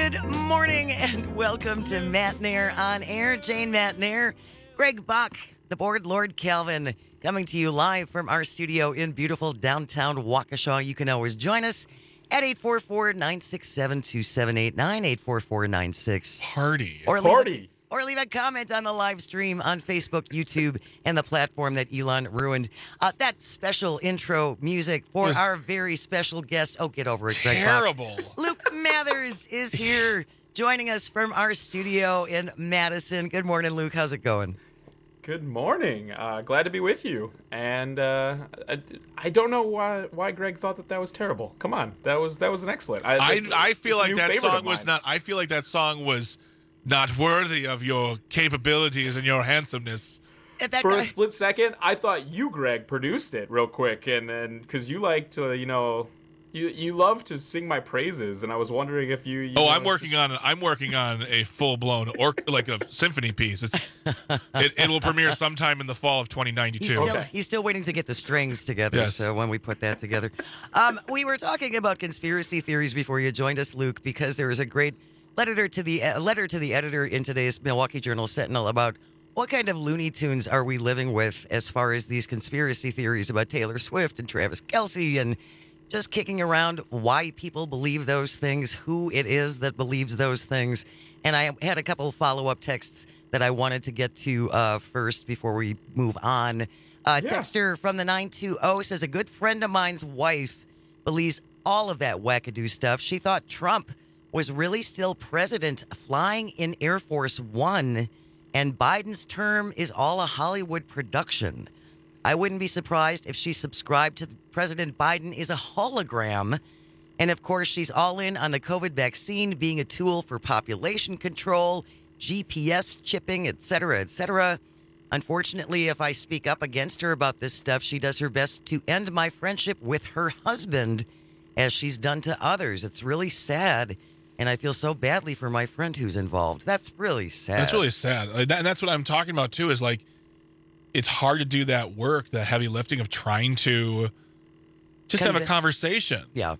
Good morning and welcome to Matt Nair on Air. Jane Matt Nair, Greg Bach, the board Lord Calvin, coming to you live from our studio in beautiful downtown Waukesha. You can always join us at eight four four, nine six seven, two seven eight nine, eight four four nine six. Party. Or leave Party. A, or leave a comment on the live stream on Facebook, YouTube, and the platform that Elon ruined. Uh, that special intro music for Was our very special guest. Oh, get over it, Greg Bach. Terrible. Luke Mathers is here joining us from our studio in Madison. Good morning, Luke. How's it going? Good morning. Uh, glad to be with you. And uh, I, I don't know why why Greg thought that that was terrible. Come on, that was that was an excellent. I, this- I feel this like new that favorite song of was mine. not. I feel like that song was not worthy of your capabilities and your handsomeness. For a split second, I thought you, Greg, produced it real quick, and then because you like to, you know, you you love to sing my praises, and I was wondering if you. you Oh, know, I'm working on. I'm working on a full blown or like a symphony piece. It's it, it will premiere sometime in the fall of twenty ninety-two. He's still, he's still waiting to get the strings together, Yes. so when we put that together. Um, we were talking about conspiracy theories before you joined us, Luke, because there was a great letter to the uh, letter to the editor in today's Milwaukee Journal Sentinel about what kind of Looney Tunes are we living with as far as these conspiracy theories about Taylor Swift and Travis Kelce and just kicking around why people believe those things, who it is that believes those things. And I had a couple of follow-up texts that I wanted to get to uh, first before we move on. Uh, Yeah. Texter from the nine two zero says, a good friend of mine's wife believes all of that wackadoo stuff. She thought Trump was really still president flying in Air Force One, and Biden's term is all a Hollywood production. I wouldn't be surprised if she subscribed to President Biden is a hologram. And of course, she's all in on the COVID vaccine being a tool for population control, G P S chipping, et cetera, et cetera. Unfortunately, if I speak up against her about this stuff, she does her best to end my friendship with her husband, as she's done to others. It's really sad, and I feel so badly for my friend who's involved. That's really sad. That's really sad. Like that, and that's what I'm talking about too. Is like, it's hard to do that work, the heavy lifting of trying to just have a Convi- conversation. Yeah.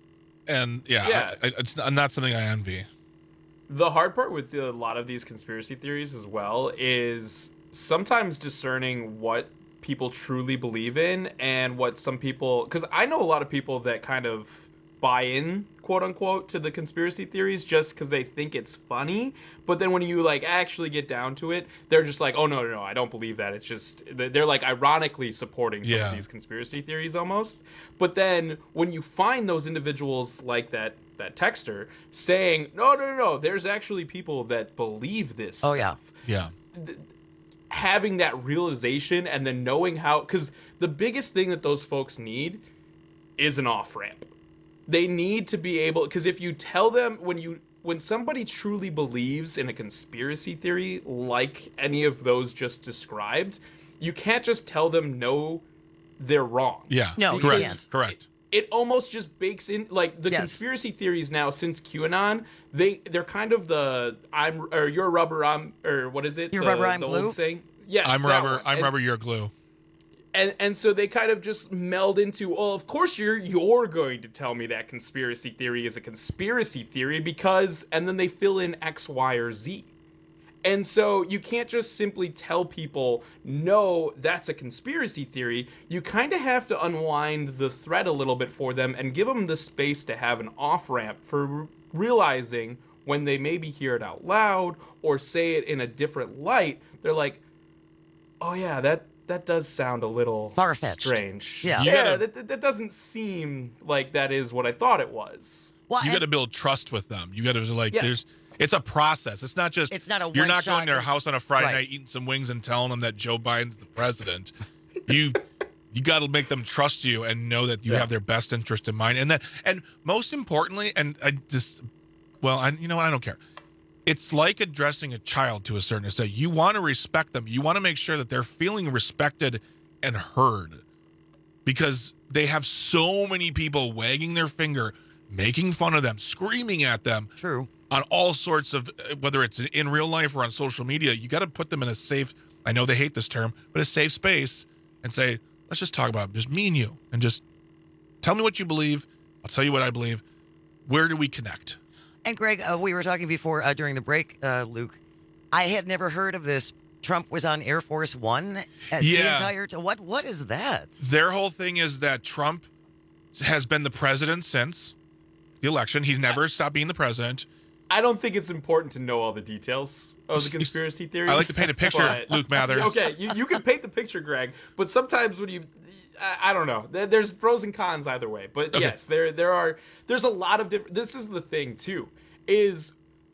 And yeah, Yeah. I, I, it's not something I envy. The hard part with a lot of these conspiracy theories as well is sometimes discerning what people truly believe in and what some people, because I know a lot of people that kind of buy in, quote unquote, to the conspiracy theories just because they think it's funny. But then when you like actually get down to it, they're just like, oh no, no, no, I don't believe that. It's just, they're like ironically supporting some Yeah. of these conspiracy theories almost. But then when you find those individuals like that, that texter saying, no, no, no, no, there's actually people that believe this. Oh, yeah. Yeah. Having that realization and then knowing how, because the biggest thing that those folks need is an off ramp. They need to be able, because if you tell them, when you when somebody truly believes in a conspiracy theory like any of those just described, you can't just tell them no, they're wrong. Yeah. No, you correct. can't. Correct. It almost just bakes in, like the Yes. conspiracy theories now since QAnon. They they're kind of the I'm or you're rubber I'm or what is it? You're the, rubber, I'm the glue? Old saying. Yes, I'm that rubber. one. I'm And- rubber. You're glue. and and so they kind of just meld into, well, of course you're you're going to tell me that conspiracy theory is a conspiracy theory because, and then they fill in X, Y, or Z. And so you can't just simply tell people, no, that's a conspiracy theory. You kind of have to unwind the thread a little bit for them and give them the space to have an off-ramp for r- realizing when they maybe hear it out loud or say it in a different light, they're like, oh yeah, that that does sound a little Far-fetched. strange. Yeah. Yeah, You gotta- that, that, that doesn't seem like that is what I thought it was. Well, You and- got to build trust with them. You got to like, Yeah. there's, it's a process. It's not just, It's not a you're not one-shot- going to their house on a Friday Right. night eating some wings and telling them that Joe Biden's the president. you, you got to make them trust you and know that you Yeah. have their best interest in mind. And that, and most importantly, and I just, well, I, you know, I don't care. It's like addressing a child to a certain extent. You want to respect them. You want to make sure that they're feeling respected and heard, because they have so many people wagging their finger, making fun of them, screaming at them. True. On all sorts of, whether it's in real life or on social media, you got to put them in a safe, I know they hate this term, but a safe space and say, let's just talk about it. Just me and you, and just tell me what you believe. I'll tell you what I believe. Where do we connect? And Greg, uh, we were talking before uh, during the break, uh, Luke. I had never heard of this. Trump was on Air Force One at the Yeah. entire time. What What is that? Their whole thing is that Trump has been the president since the election. He's never stopped being the president. I don't think it's important to know all the details of the conspiracy theories. I like to paint a picture, but- Luke Mather. Okay, you, you can paint the picture, Greg, but sometimes when you, I, I don't know, there, there's pros and cons either way. But Okay. yes, there there are, there's a lot of different, this is the thing too, is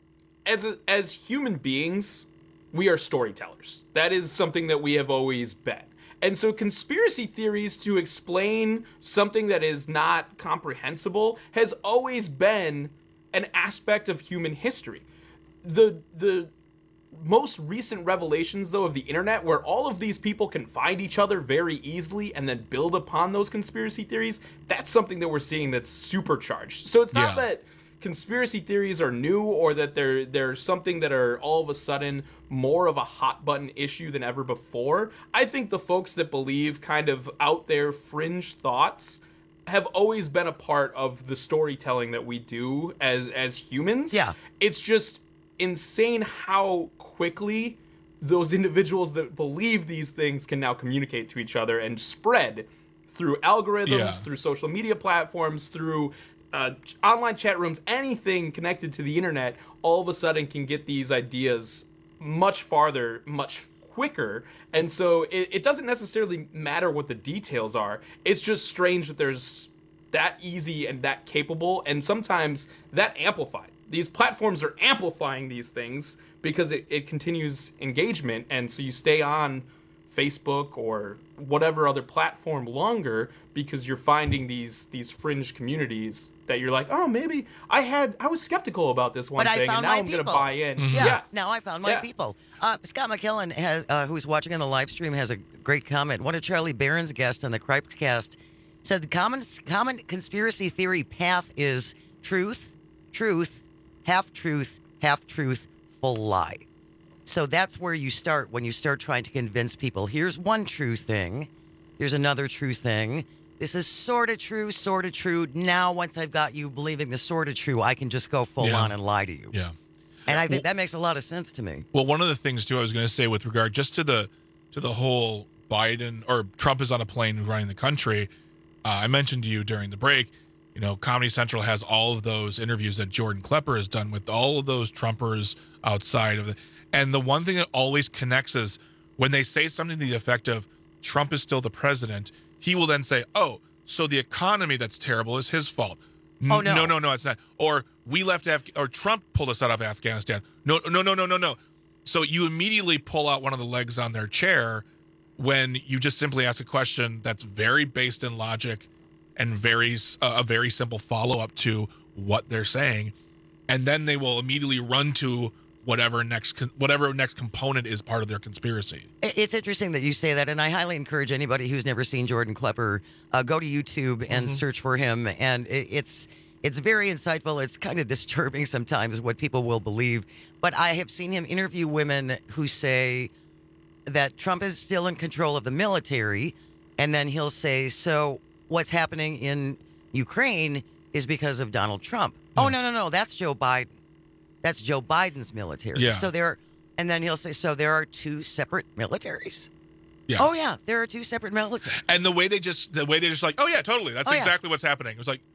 as a, as human beings, we are storytellers. That is something that we have always been. And so conspiracy theories to explain something that is not comprehensible has always been an aspect of human history. The the most recent revelations, though, of the internet, where all of these people can find each other very easily and then build upon those conspiracy theories, that's something that we're seeing that's supercharged. So it's not Yeah. that conspiracy theories are new or that they're they're something that are all of a sudden more of a hot button issue than ever before. I think the folks that believe kind of out there fringe thoughts have always been a part of the storytelling that we do as as humans. Yeah. It's just insane how quickly those individuals that believe these things can now communicate to each other and spread through algorithms, Yeah. through social media platforms, through uh, ch- online chat rooms, anything connected to the internet, all of a sudden can get these ideas much farther, much quicker. And so it, it doesn't necessarily matter what the details are. It's just strange that there's that easy and that capable, and sometimes that amplified. These platforms are amplifying these things because it, it continues engagement, and so you stay on Facebook or whatever other platform longer because you're finding these these fringe communities that you're like, oh, maybe I had I was skeptical about this one But I thing, found and now my I'm gonna people. buy in. Yeah, Yeah. now I found my Yeah. people. Uh, Scott McKillen, has, uh, who's watching on the live stream, has a great comment. One of Charlie Barron's guests on the Cripecast said the common, common conspiracy theory path is truth, truth, half truth, half truth, full lie. So that's where you start when you start trying to convince people. Here's one true thing. Here's another true thing. This is sort of true, sort of true. Now, once I've got you believing the sort of true, I can just go full Yeah. on and lie to you. Yeah. And I think that makes a lot of sense to me. Well, one of the things too I was going to say with regard just to the to the whole Biden or Trump is on a plane running the country. Uh, I mentioned to you during the break, you know, Comedy Central has all of those interviews that Jordan Klepper has done with all of those Trumpers outside of the. And the one thing that always connects is when they say something to the effect of Trump is still the president, he will then say, "Oh, so the economy that's terrible is his fault." N- Oh, no. no, no, no, it's not. Or we left Af- or Trump pulled us out of Afghanistan. No, no, no, no, no, no. So you immediately pull out one of the legs on their chair when you just simply ask a question that's very based in logic and very uh, a very simple follow up to what they're saying, and then they will immediately run to whatever next con- whatever next component is part of their conspiracy. It- It's interesting that you say that, and I highly encourage anybody who's never seen Jordan Klepper, uh, go to YouTube and Mm-hmm. search for him. And it, it's it's very insightful. It's kind of disturbing sometimes what people will believe. But I have seen him interview women who say that Trump is still in control of the military, and then he'll say, "So what's happening in Ukraine is because of Donald Trump." Oh no, no, no, that's Joe Biden. That's Joe Biden's military. Yeah. So there, and then he'll say, "So there are two separate militaries." Yeah. Oh yeah, there are two separate militaries. And the way they just the way they just like, "Oh yeah, totally. That's Oh, yeah. exactly what's happening." It was like,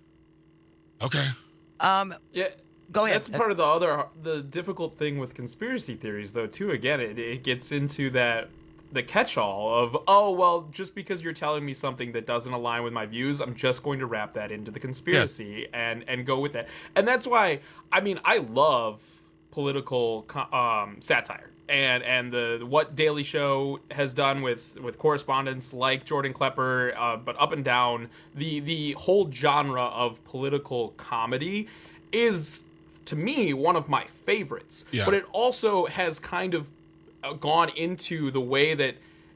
okay. Um, Yeah. Go ahead. That's part of the other the difficult thing with conspiracy theories, though. Too, again, it it gets into that the catch-all of, oh well, just because you're telling me something that doesn't align with my views, I'm just going to wrap that into the conspiracy and and go with that. And that's why, I mean, I love political co- um, satire. And and the what Daily Show has done with, with correspondents like Jordan Klepper, uh, but up and down, the the whole genre of political comedy is, to me, one of my favorites. Yeah. But it also has kind of uh, gone into the way that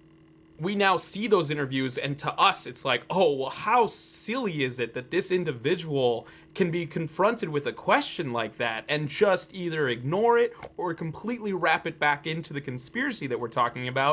we now see those interviews, and to us it's like, oh, well, how silly is it that this individual can be confronted with a question like that and just either ignore it or completely wrap it back into the conspiracy that we're talking about.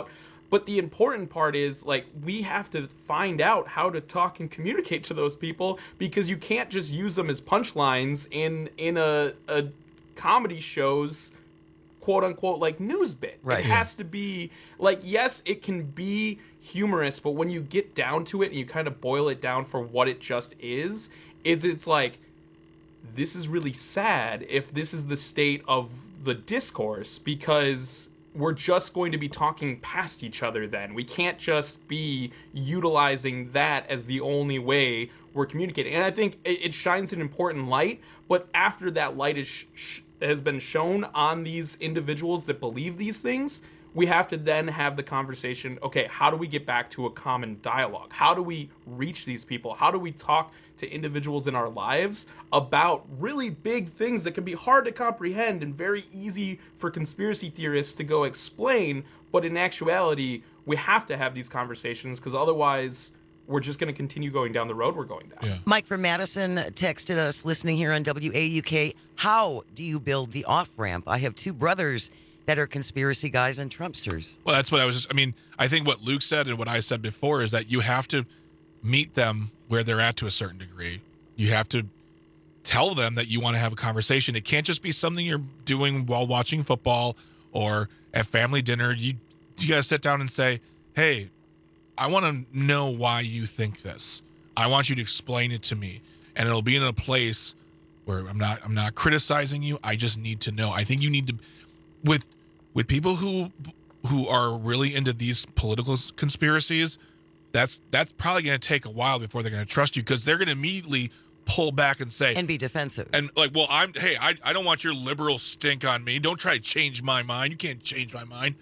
But the important part is, like, we have to find out how to talk and communicate to those people, because you can't just use them as punchlines in in a, a comedy show's quote unquote like news bit. Right. It has to be like, yes, it can be humorous, but when you get down to it and you kind of boil it down for what it just is, it's it's like, this is really sad if this is the state of the discourse, because we're just going to be talking past each other then. We can't just be utilizing that as the only way we're communicating. And I think it, it shines an important light, but after that light is sh- sh- has been shown on these individuals that believe these things, we have to then have the conversation, okay, how do we get back to a common dialogue? How do we reach these people? How do we talk to individuals in our lives about really big things that can be hard to comprehend and very easy for conspiracy theorists to go explain, but in actuality, we have to have these conversations, because otherwise we're just going to continue going down the road we're going down. Yeah. Mike from Madison texted us, listening here on W A U K, how do you build the off-ramp? I have two brothers that are conspiracy guys and Trumpsters. Well, that's what I was just, I mean, I think what Luke said and what I said before is that you have to meet them where they're at to a certain degree. You have to tell them that you want to have a conversation. It can't just be something you're doing while watching football or at family dinner. You you got to sit down and say, hey, I want to know why you think this. I want you to explain it to me. And it'll be in a place where I'm not I'm not criticizing you. I just need to know. I think you need to, with with people who who are really into these political conspiracies, that's that's probably going to take a while before they're going to trust you, because they're going to immediately pull back and say and be defensive and like, well, I'm hey, I I don't want your liberal stink on me. Don't try to change my mind. You can't change my mind.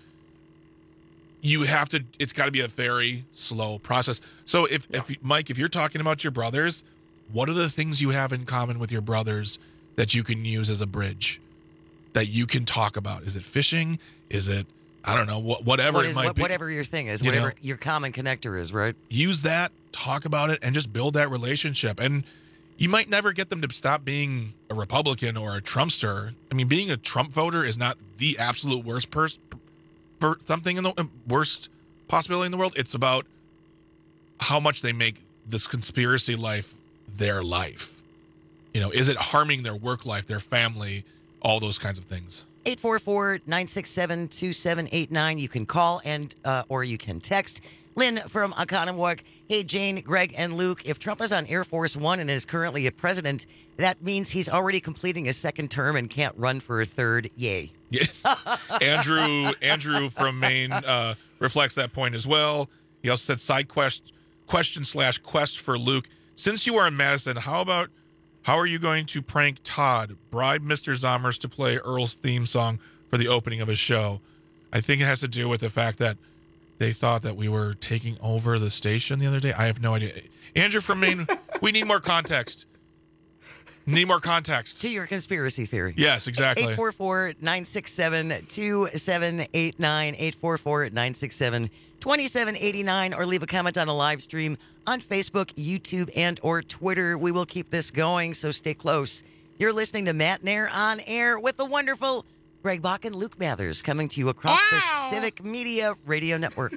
You have to. It's got to be a very slow process. So if if Mike, if you're talking about your brothers, what are the things you have in common with your brothers that you can use as a bridge, that you can talk about? Is it fishing? Is it, I don't know, wh- whatever what it is, might what, be. Whatever your thing is, You whatever know? your common connector is, right? Use that, talk about it, and just build that relationship. And you might never get them to stop being a Republican or a Trumpster. I mean, being a Trump voter is not the absolute worst person, per- something in the worst possibility in the world. It's about how much they make this conspiracy life their life. You know, is it harming their work life, their family, all those kinds of things? eight four four, nine six seven, two seven eight nine. You can call and uh, or you can text. Lynn from Oconomowoc. Hey, Jane, Greg, and Luke. If Trump is on Air Force One and is currently a president, that means he's already completing his second term and can't run for a third. Yay. Yeah. Andrew Andrew from Maine uh, reflects that point as well. He also said side quest question slash quest for Luke. Since you are in Madison, how about how are you going to prank Todd? Bribe Mister Zommers to play Earl's theme song for the opening of his show. I think it has to do with the fact that they thought that we were taking over the station the other day. I have no idea. Andrew from Maine, we need more context. Need more context. To your conspiracy theory. Yes, exactly. eight four four, nine six seven, two seven eight nine, eight four four, nine six seven, two seven eight nine, or leave a comment on the live stream on Facebook, YouTube, and or Twitter. We will keep this going, so stay close. You're listening to Matt Nair on Air with the wonderful Greg Bach and Luke Mathers, coming to you across wow. the Civic Media Radio Network.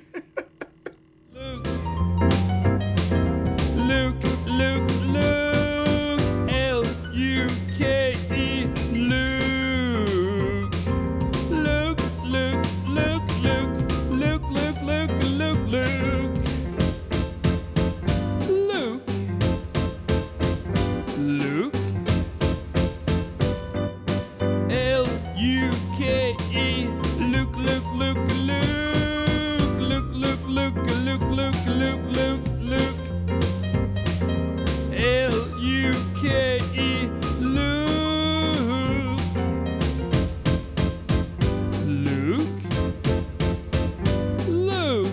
Luke, Luke, Luke, Luke, L U K E, Luke, Luke, Luke, Luke, Luke, Luke, Luke, Luke, Luke, Luke, Luke, Luke, L U K E, Luke, Luke, Luke, Luke, Luke, Luke, Luke, Luke, Luke, Luke, Luke, Luke, L U K E, Luke, Luke, Luke,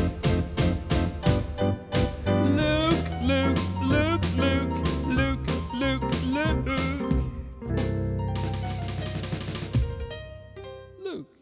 Luke, Luke, Luke, Luke, Luke, Luke, Luke, Luke.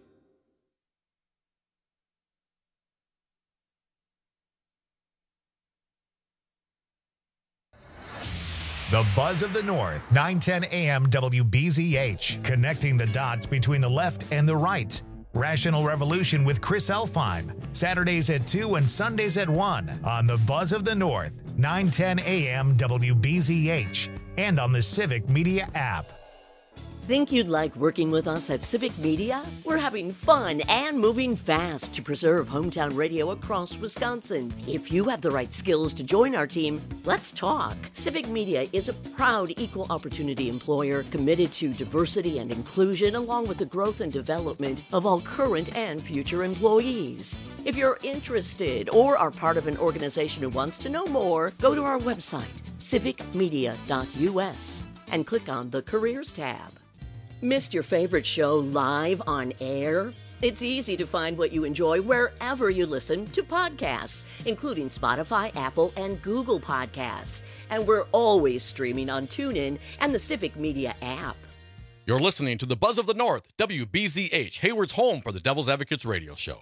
The Buzz of the North, nine ten A M W B Z H, connecting the dots between the left and the right. Rational Revolution with Chris Elfheim, Saturdays at two and Sundays at one on the Buzz of the North, nine ten A M W B Z H, and on the Civic Media app. Think you'd like working with us at Civic Media? We're having fun and moving fast to preserve hometown radio across Wisconsin. If you have the right skills to join our team, let's talk. Civic Media is a proud equal opportunity employer committed to diversity and inclusion, along with the growth and development of all current and future employees. If you're interested or are part of an organization who wants to know more, go to our website, civic media dot U S, and click on the Careers tab. Missed your favorite show live on air? It's easy to find what you enjoy wherever you listen to podcasts, including Spotify, Apple, and Google Podcasts. And we're always streaming on TuneIn and the Civic Media app. You're listening to the Buzz of the North, W B Z H, Hayward's home for the Devil's Advocates radio show.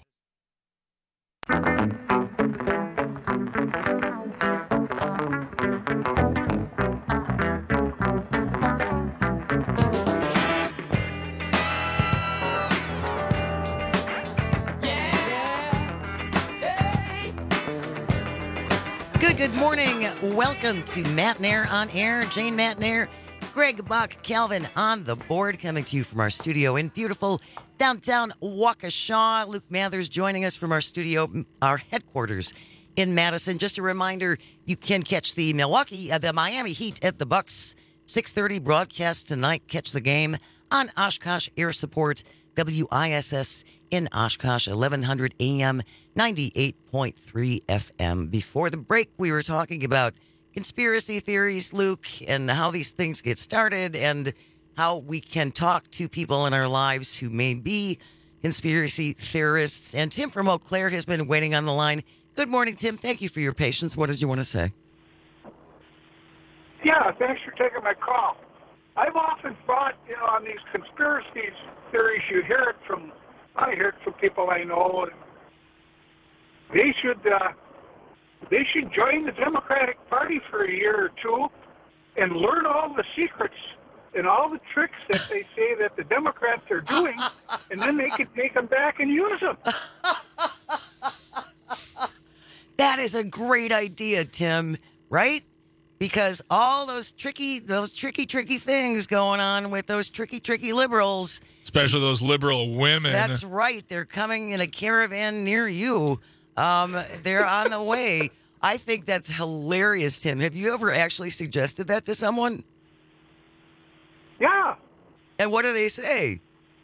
Good morning. Welcome to Matt Nair on Air. Jane Matt Nair, Greg Buck, Calvin on the board, coming to you from our studio in beautiful downtown Waukesha. Luke Mathers joining us from our studio, our headquarters in Madison. Just a reminder, you can catch the Milwaukee, uh, the Miami Heat at the Bucks, six thirty broadcast tonight. Catch the game on Oshkosh Air Support, W I S S in Oshkosh, eleven hundred A M, ninety-eight point three F M. Before the break, we were talking about conspiracy theories, Luke, and how these things get started and how we can talk to people in our lives who may be conspiracy theorists. And Tim from Eau Claire has been waiting on the line. Good morning, Tim. Thank you for your patience. What did you want to say? Yeah, thanks for taking my call. I've often thought, you know, on these conspiracy theories, you hear it from, I hear it from people I know. They should, uh, they should join the Democratic Party for a year or two and learn all the secrets and all the tricks that they say that the Democrats are doing, and then they can take them back and use them. That is a great idea, Tim, right? Because all those tricky, those tricky, tricky things going on with those tricky, tricky liberals. Especially those liberal women. That's right. They're coming in a caravan near you. Um, they're on the way. I think that's hilarious, Tim. Have you ever actually suggested that to someone? Yeah. And what do they say?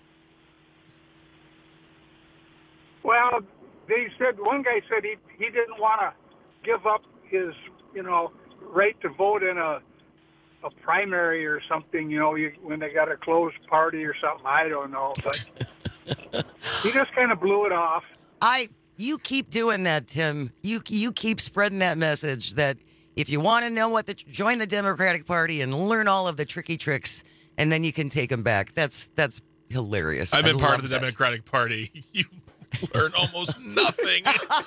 Well, they said, one guy said he, he didn't want to give up his, you know, right to vote in a a primary or something, you know, you, when they got a closed party or something. I don't know, but he just kind of blew it off. I, you keep doing that, Tim. You you keep spreading that message that if you want to know what the join the Democratic Party and learn all of the tricky tricks, and then you can take them back. That's that's hilarious. I've been I part love of the that. Democratic Party. You learn almost nothing.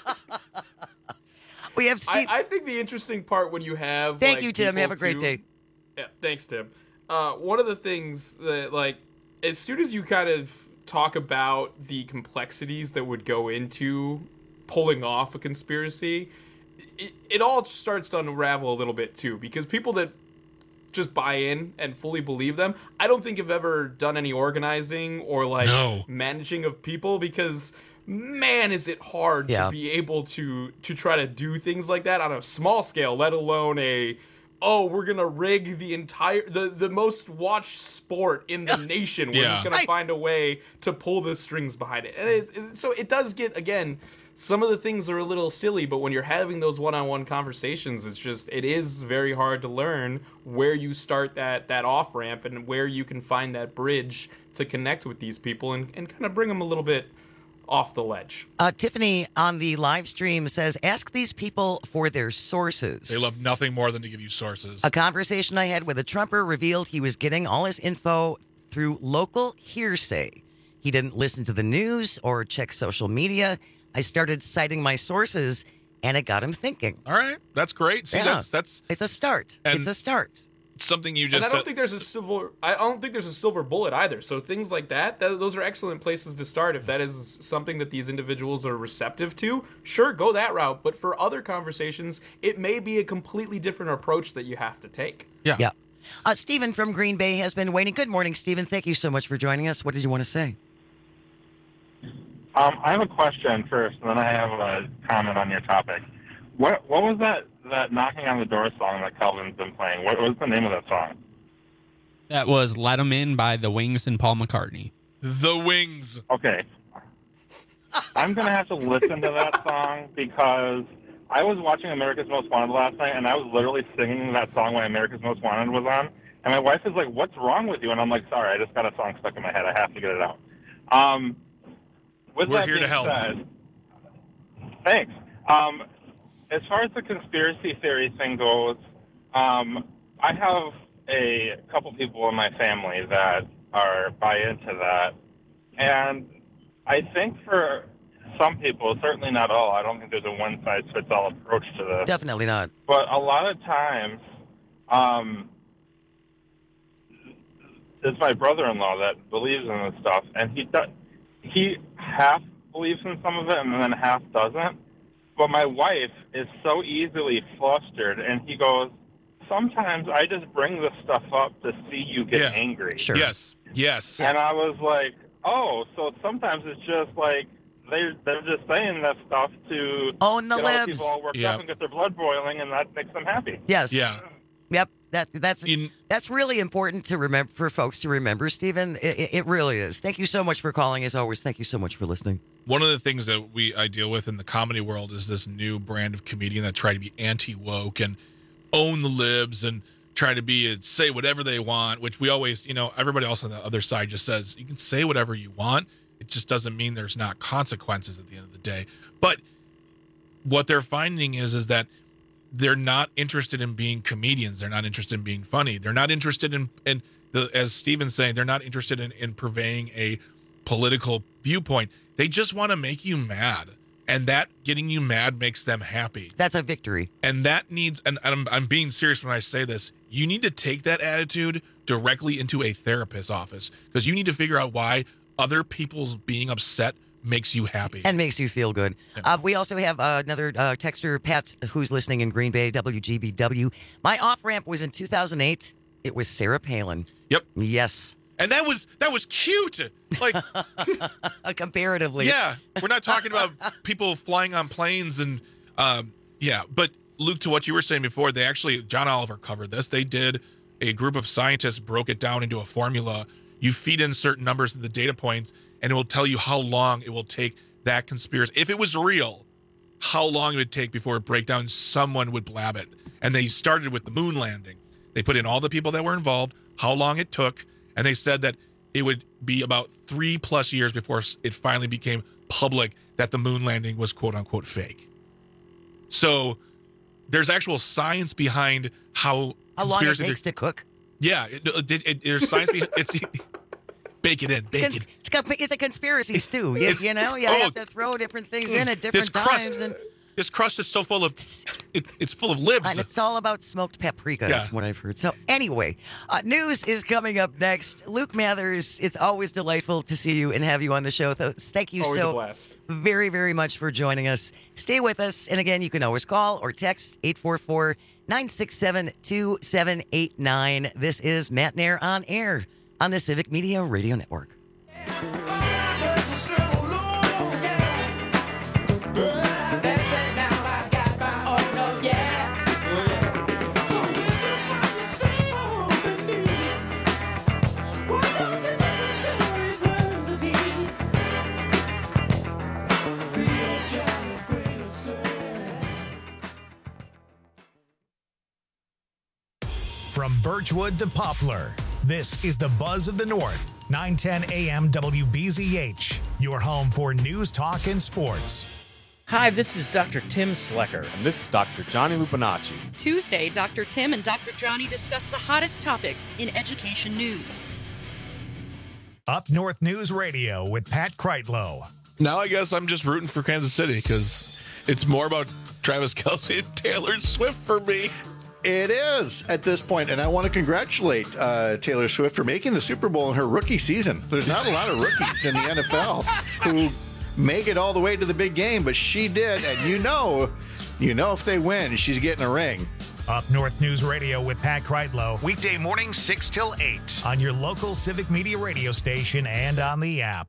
We have Steve. I, I think the interesting part when you have Thank like, you, Tim. people Have a great too- day. Yeah, thanks, Tim. Uh, one of the things that, like, as soon as you kind of talk about the complexities that would go into pulling off a conspiracy, it, it all starts to unravel a little bit too, because people that just buy in and fully believe them, I don't think have ever done any organizing or like No. managing of people, because man, is it hard Yeah. to be able to to try to do things like that on a small scale, let alone a oh, we're gonna rig the entire the the most watched sport in the nation. We're Yeah. just gonna Right. find a way to pull the strings behind it. And it, it, so it does get, again, some of the things are a little silly, but when you're having those one-on-one conversations, it's just, it is very hard to learn where you start that that off ramp and where you can find that bridge to connect with these people and, and kind of bring them a little bit off the ledge. Uh, Tiffany on the live stream says, ask these people for their sources. They love nothing more than to give you sources. A conversation I had with a Trumper revealed he was getting all his info through local hearsay. He didn't listen to the news or check social media. I started citing my sources, and it got him thinking. All right, that's great. See, Yeah. that's that's It's a start. And- It's a start. something you And just I don't said. think there's a silver. I don't think there's a silver bullet either. So things like that, that, those are excellent places to start. If that is something that these individuals are receptive to, sure, go that route. But for other conversations, it may be a completely different approach that you have to take. Yeah. Yeah. Uh, Stephen from Green Bay has been waiting. Good morning, Stephen. Thank you so much for joining us. What did you want to say? Um, I have a question first, and then I have a comment on your topic. What what was that, that Knocking on the Door song that Calvin's been playing? What was the name of that song? That was Let 'Em In by The Wings and Paul McCartney. The Wings. Okay. I'm going to have to listen to that song because I was watching America's Most Wanted last night, and I was literally singing that song when America's Most Wanted was on. And my wife is like, what's wrong with you? And I'm like, sorry, I just got a song stuck in my head. I have to get it out. Um, with We're that here to being help. said, thanks. Um, as far as the conspiracy theory thing goes, um, I have a couple people in my family that are buy into that. And I think for some people, certainly not all, I don't think there's a one-size-fits-all approach to this. Definitely not. But a lot of times, um, it's my brother-in-law that believes in this stuff, and he does, he half believes in some of it and then half doesn't. But my wife is so easily flustered, and he goes, sometimes I just bring this stuff up to see you get Yeah. angry. Sure. Yes. Yes. And I was like, oh, so sometimes it's just like they they're just saying that stuff to Own the get all the libs. people all worked Yeah. up and get their blood boiling, and that makes them happy. Yes. Yeah. Yep. That that's In- that's really important to remember for folks to remember, Stephen. It, it- it really is. Thank you so much for calling. As always, thank you so much for listening. One of the things that we I deal with in the comedy world is this new brand of comedian that try to be anti-woke and own the libs and try to be say whatever they want, which we always, you know, everybody else on the other side just says you can say whatever you want. It just doesn't mean there's not consequences at the end of the day. But what they're finding is is that they're not interested in being comedians. They're not interested in being funny. They're not interested in, in the, as Steven's saying, they're not interested in, in purveying a political viewpoint. They just want to make you mad. And that getting you mad makes them happy. That's a victory. And that needs, and I'm, I'm being serious when I say this, you need to take that attitude directly into a therapist's office because you need to figure out why other people's being upset makes you happy. And makes you feel good. Yeah. Uh, we also have uh, another uh, texter, Pat, who's listening in Green Bay, W G B W. My off-ramp was in two thousand eight. It was Sarah Palin. Yep. Yes. And that was that was cute. Like comparatively. Yeah. We're not talking about people flying on planes and um yeah, but Luke, to what you were saying before, they actually John Oliver covered this. They did a group of scientists broke it down into a formula. You feed in certain numbers of the data points and it will tell you how long it will take that conspiracy. If it was real, how long it would take before it break down, someone would blab it. And they started with the moon landing. They put in all the people that were involved, how long it took, and they said that it would be about three plus years before it finally became public that the moon landing was quote unquote fake. So there's actual science behind how How long it conspiracy takes to cook. Yeah, it, it, it, there's science behind it's bake it in, bake It's, it. it's, got, it's a conspiracy stew. You, It's- you know, you oh, have to throw different things in at This different crust, times. And, this crust is so full of it, it's full of libs. and it's all about smoked paprika, Yeah. is what I've heard. So, anyway, uh, news is coming up next. Luke Mathers, it's always delightful to see you and have you on the show. Th- Thank you Always a so blast. very, very much for joining us. Stay with us. And again, you can always call or text eight four four, nine six seven, two seven eight nine. This is Matt Nair on air on the Civic Media Radio Network. From Birchwood to Poplar, this is the Buzz of the North, nine ten A M W B Z H, your home for news, talk, and sports. Hi, this is Doctor Tim Slecker. And this is Doctor Johnny Lupinacci. Tuesday, Doctor Tim and Doctor Johnny discuss the hottest topics in education news. Up North News Radio with Pat Kreitlow. Now I guess I'm just rooting for Kansas City because it's more about Travis Kelce and Taylor Swift for me. It is at this point, and I want to congratulate uh, Taylor Swift for making the Super Bowl in her rookie season. There's not a lot of rookies in the N F L who make it all the way to the big game, but she did, and you know, you know if they win, she's getting a ring. Up North News Radio with Pat Kreitlow, weekday mornings six till eight on your local Civic Media radio station and on the app.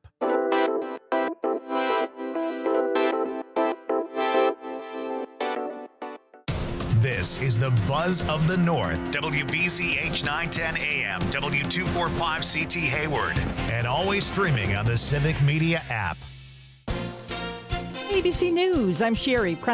This is the Buzz of the North, W B Z H nine ten A M, W two forty-five C T Hayward, and always streaming on the Civic Media app. A B C News, I'm Sherry.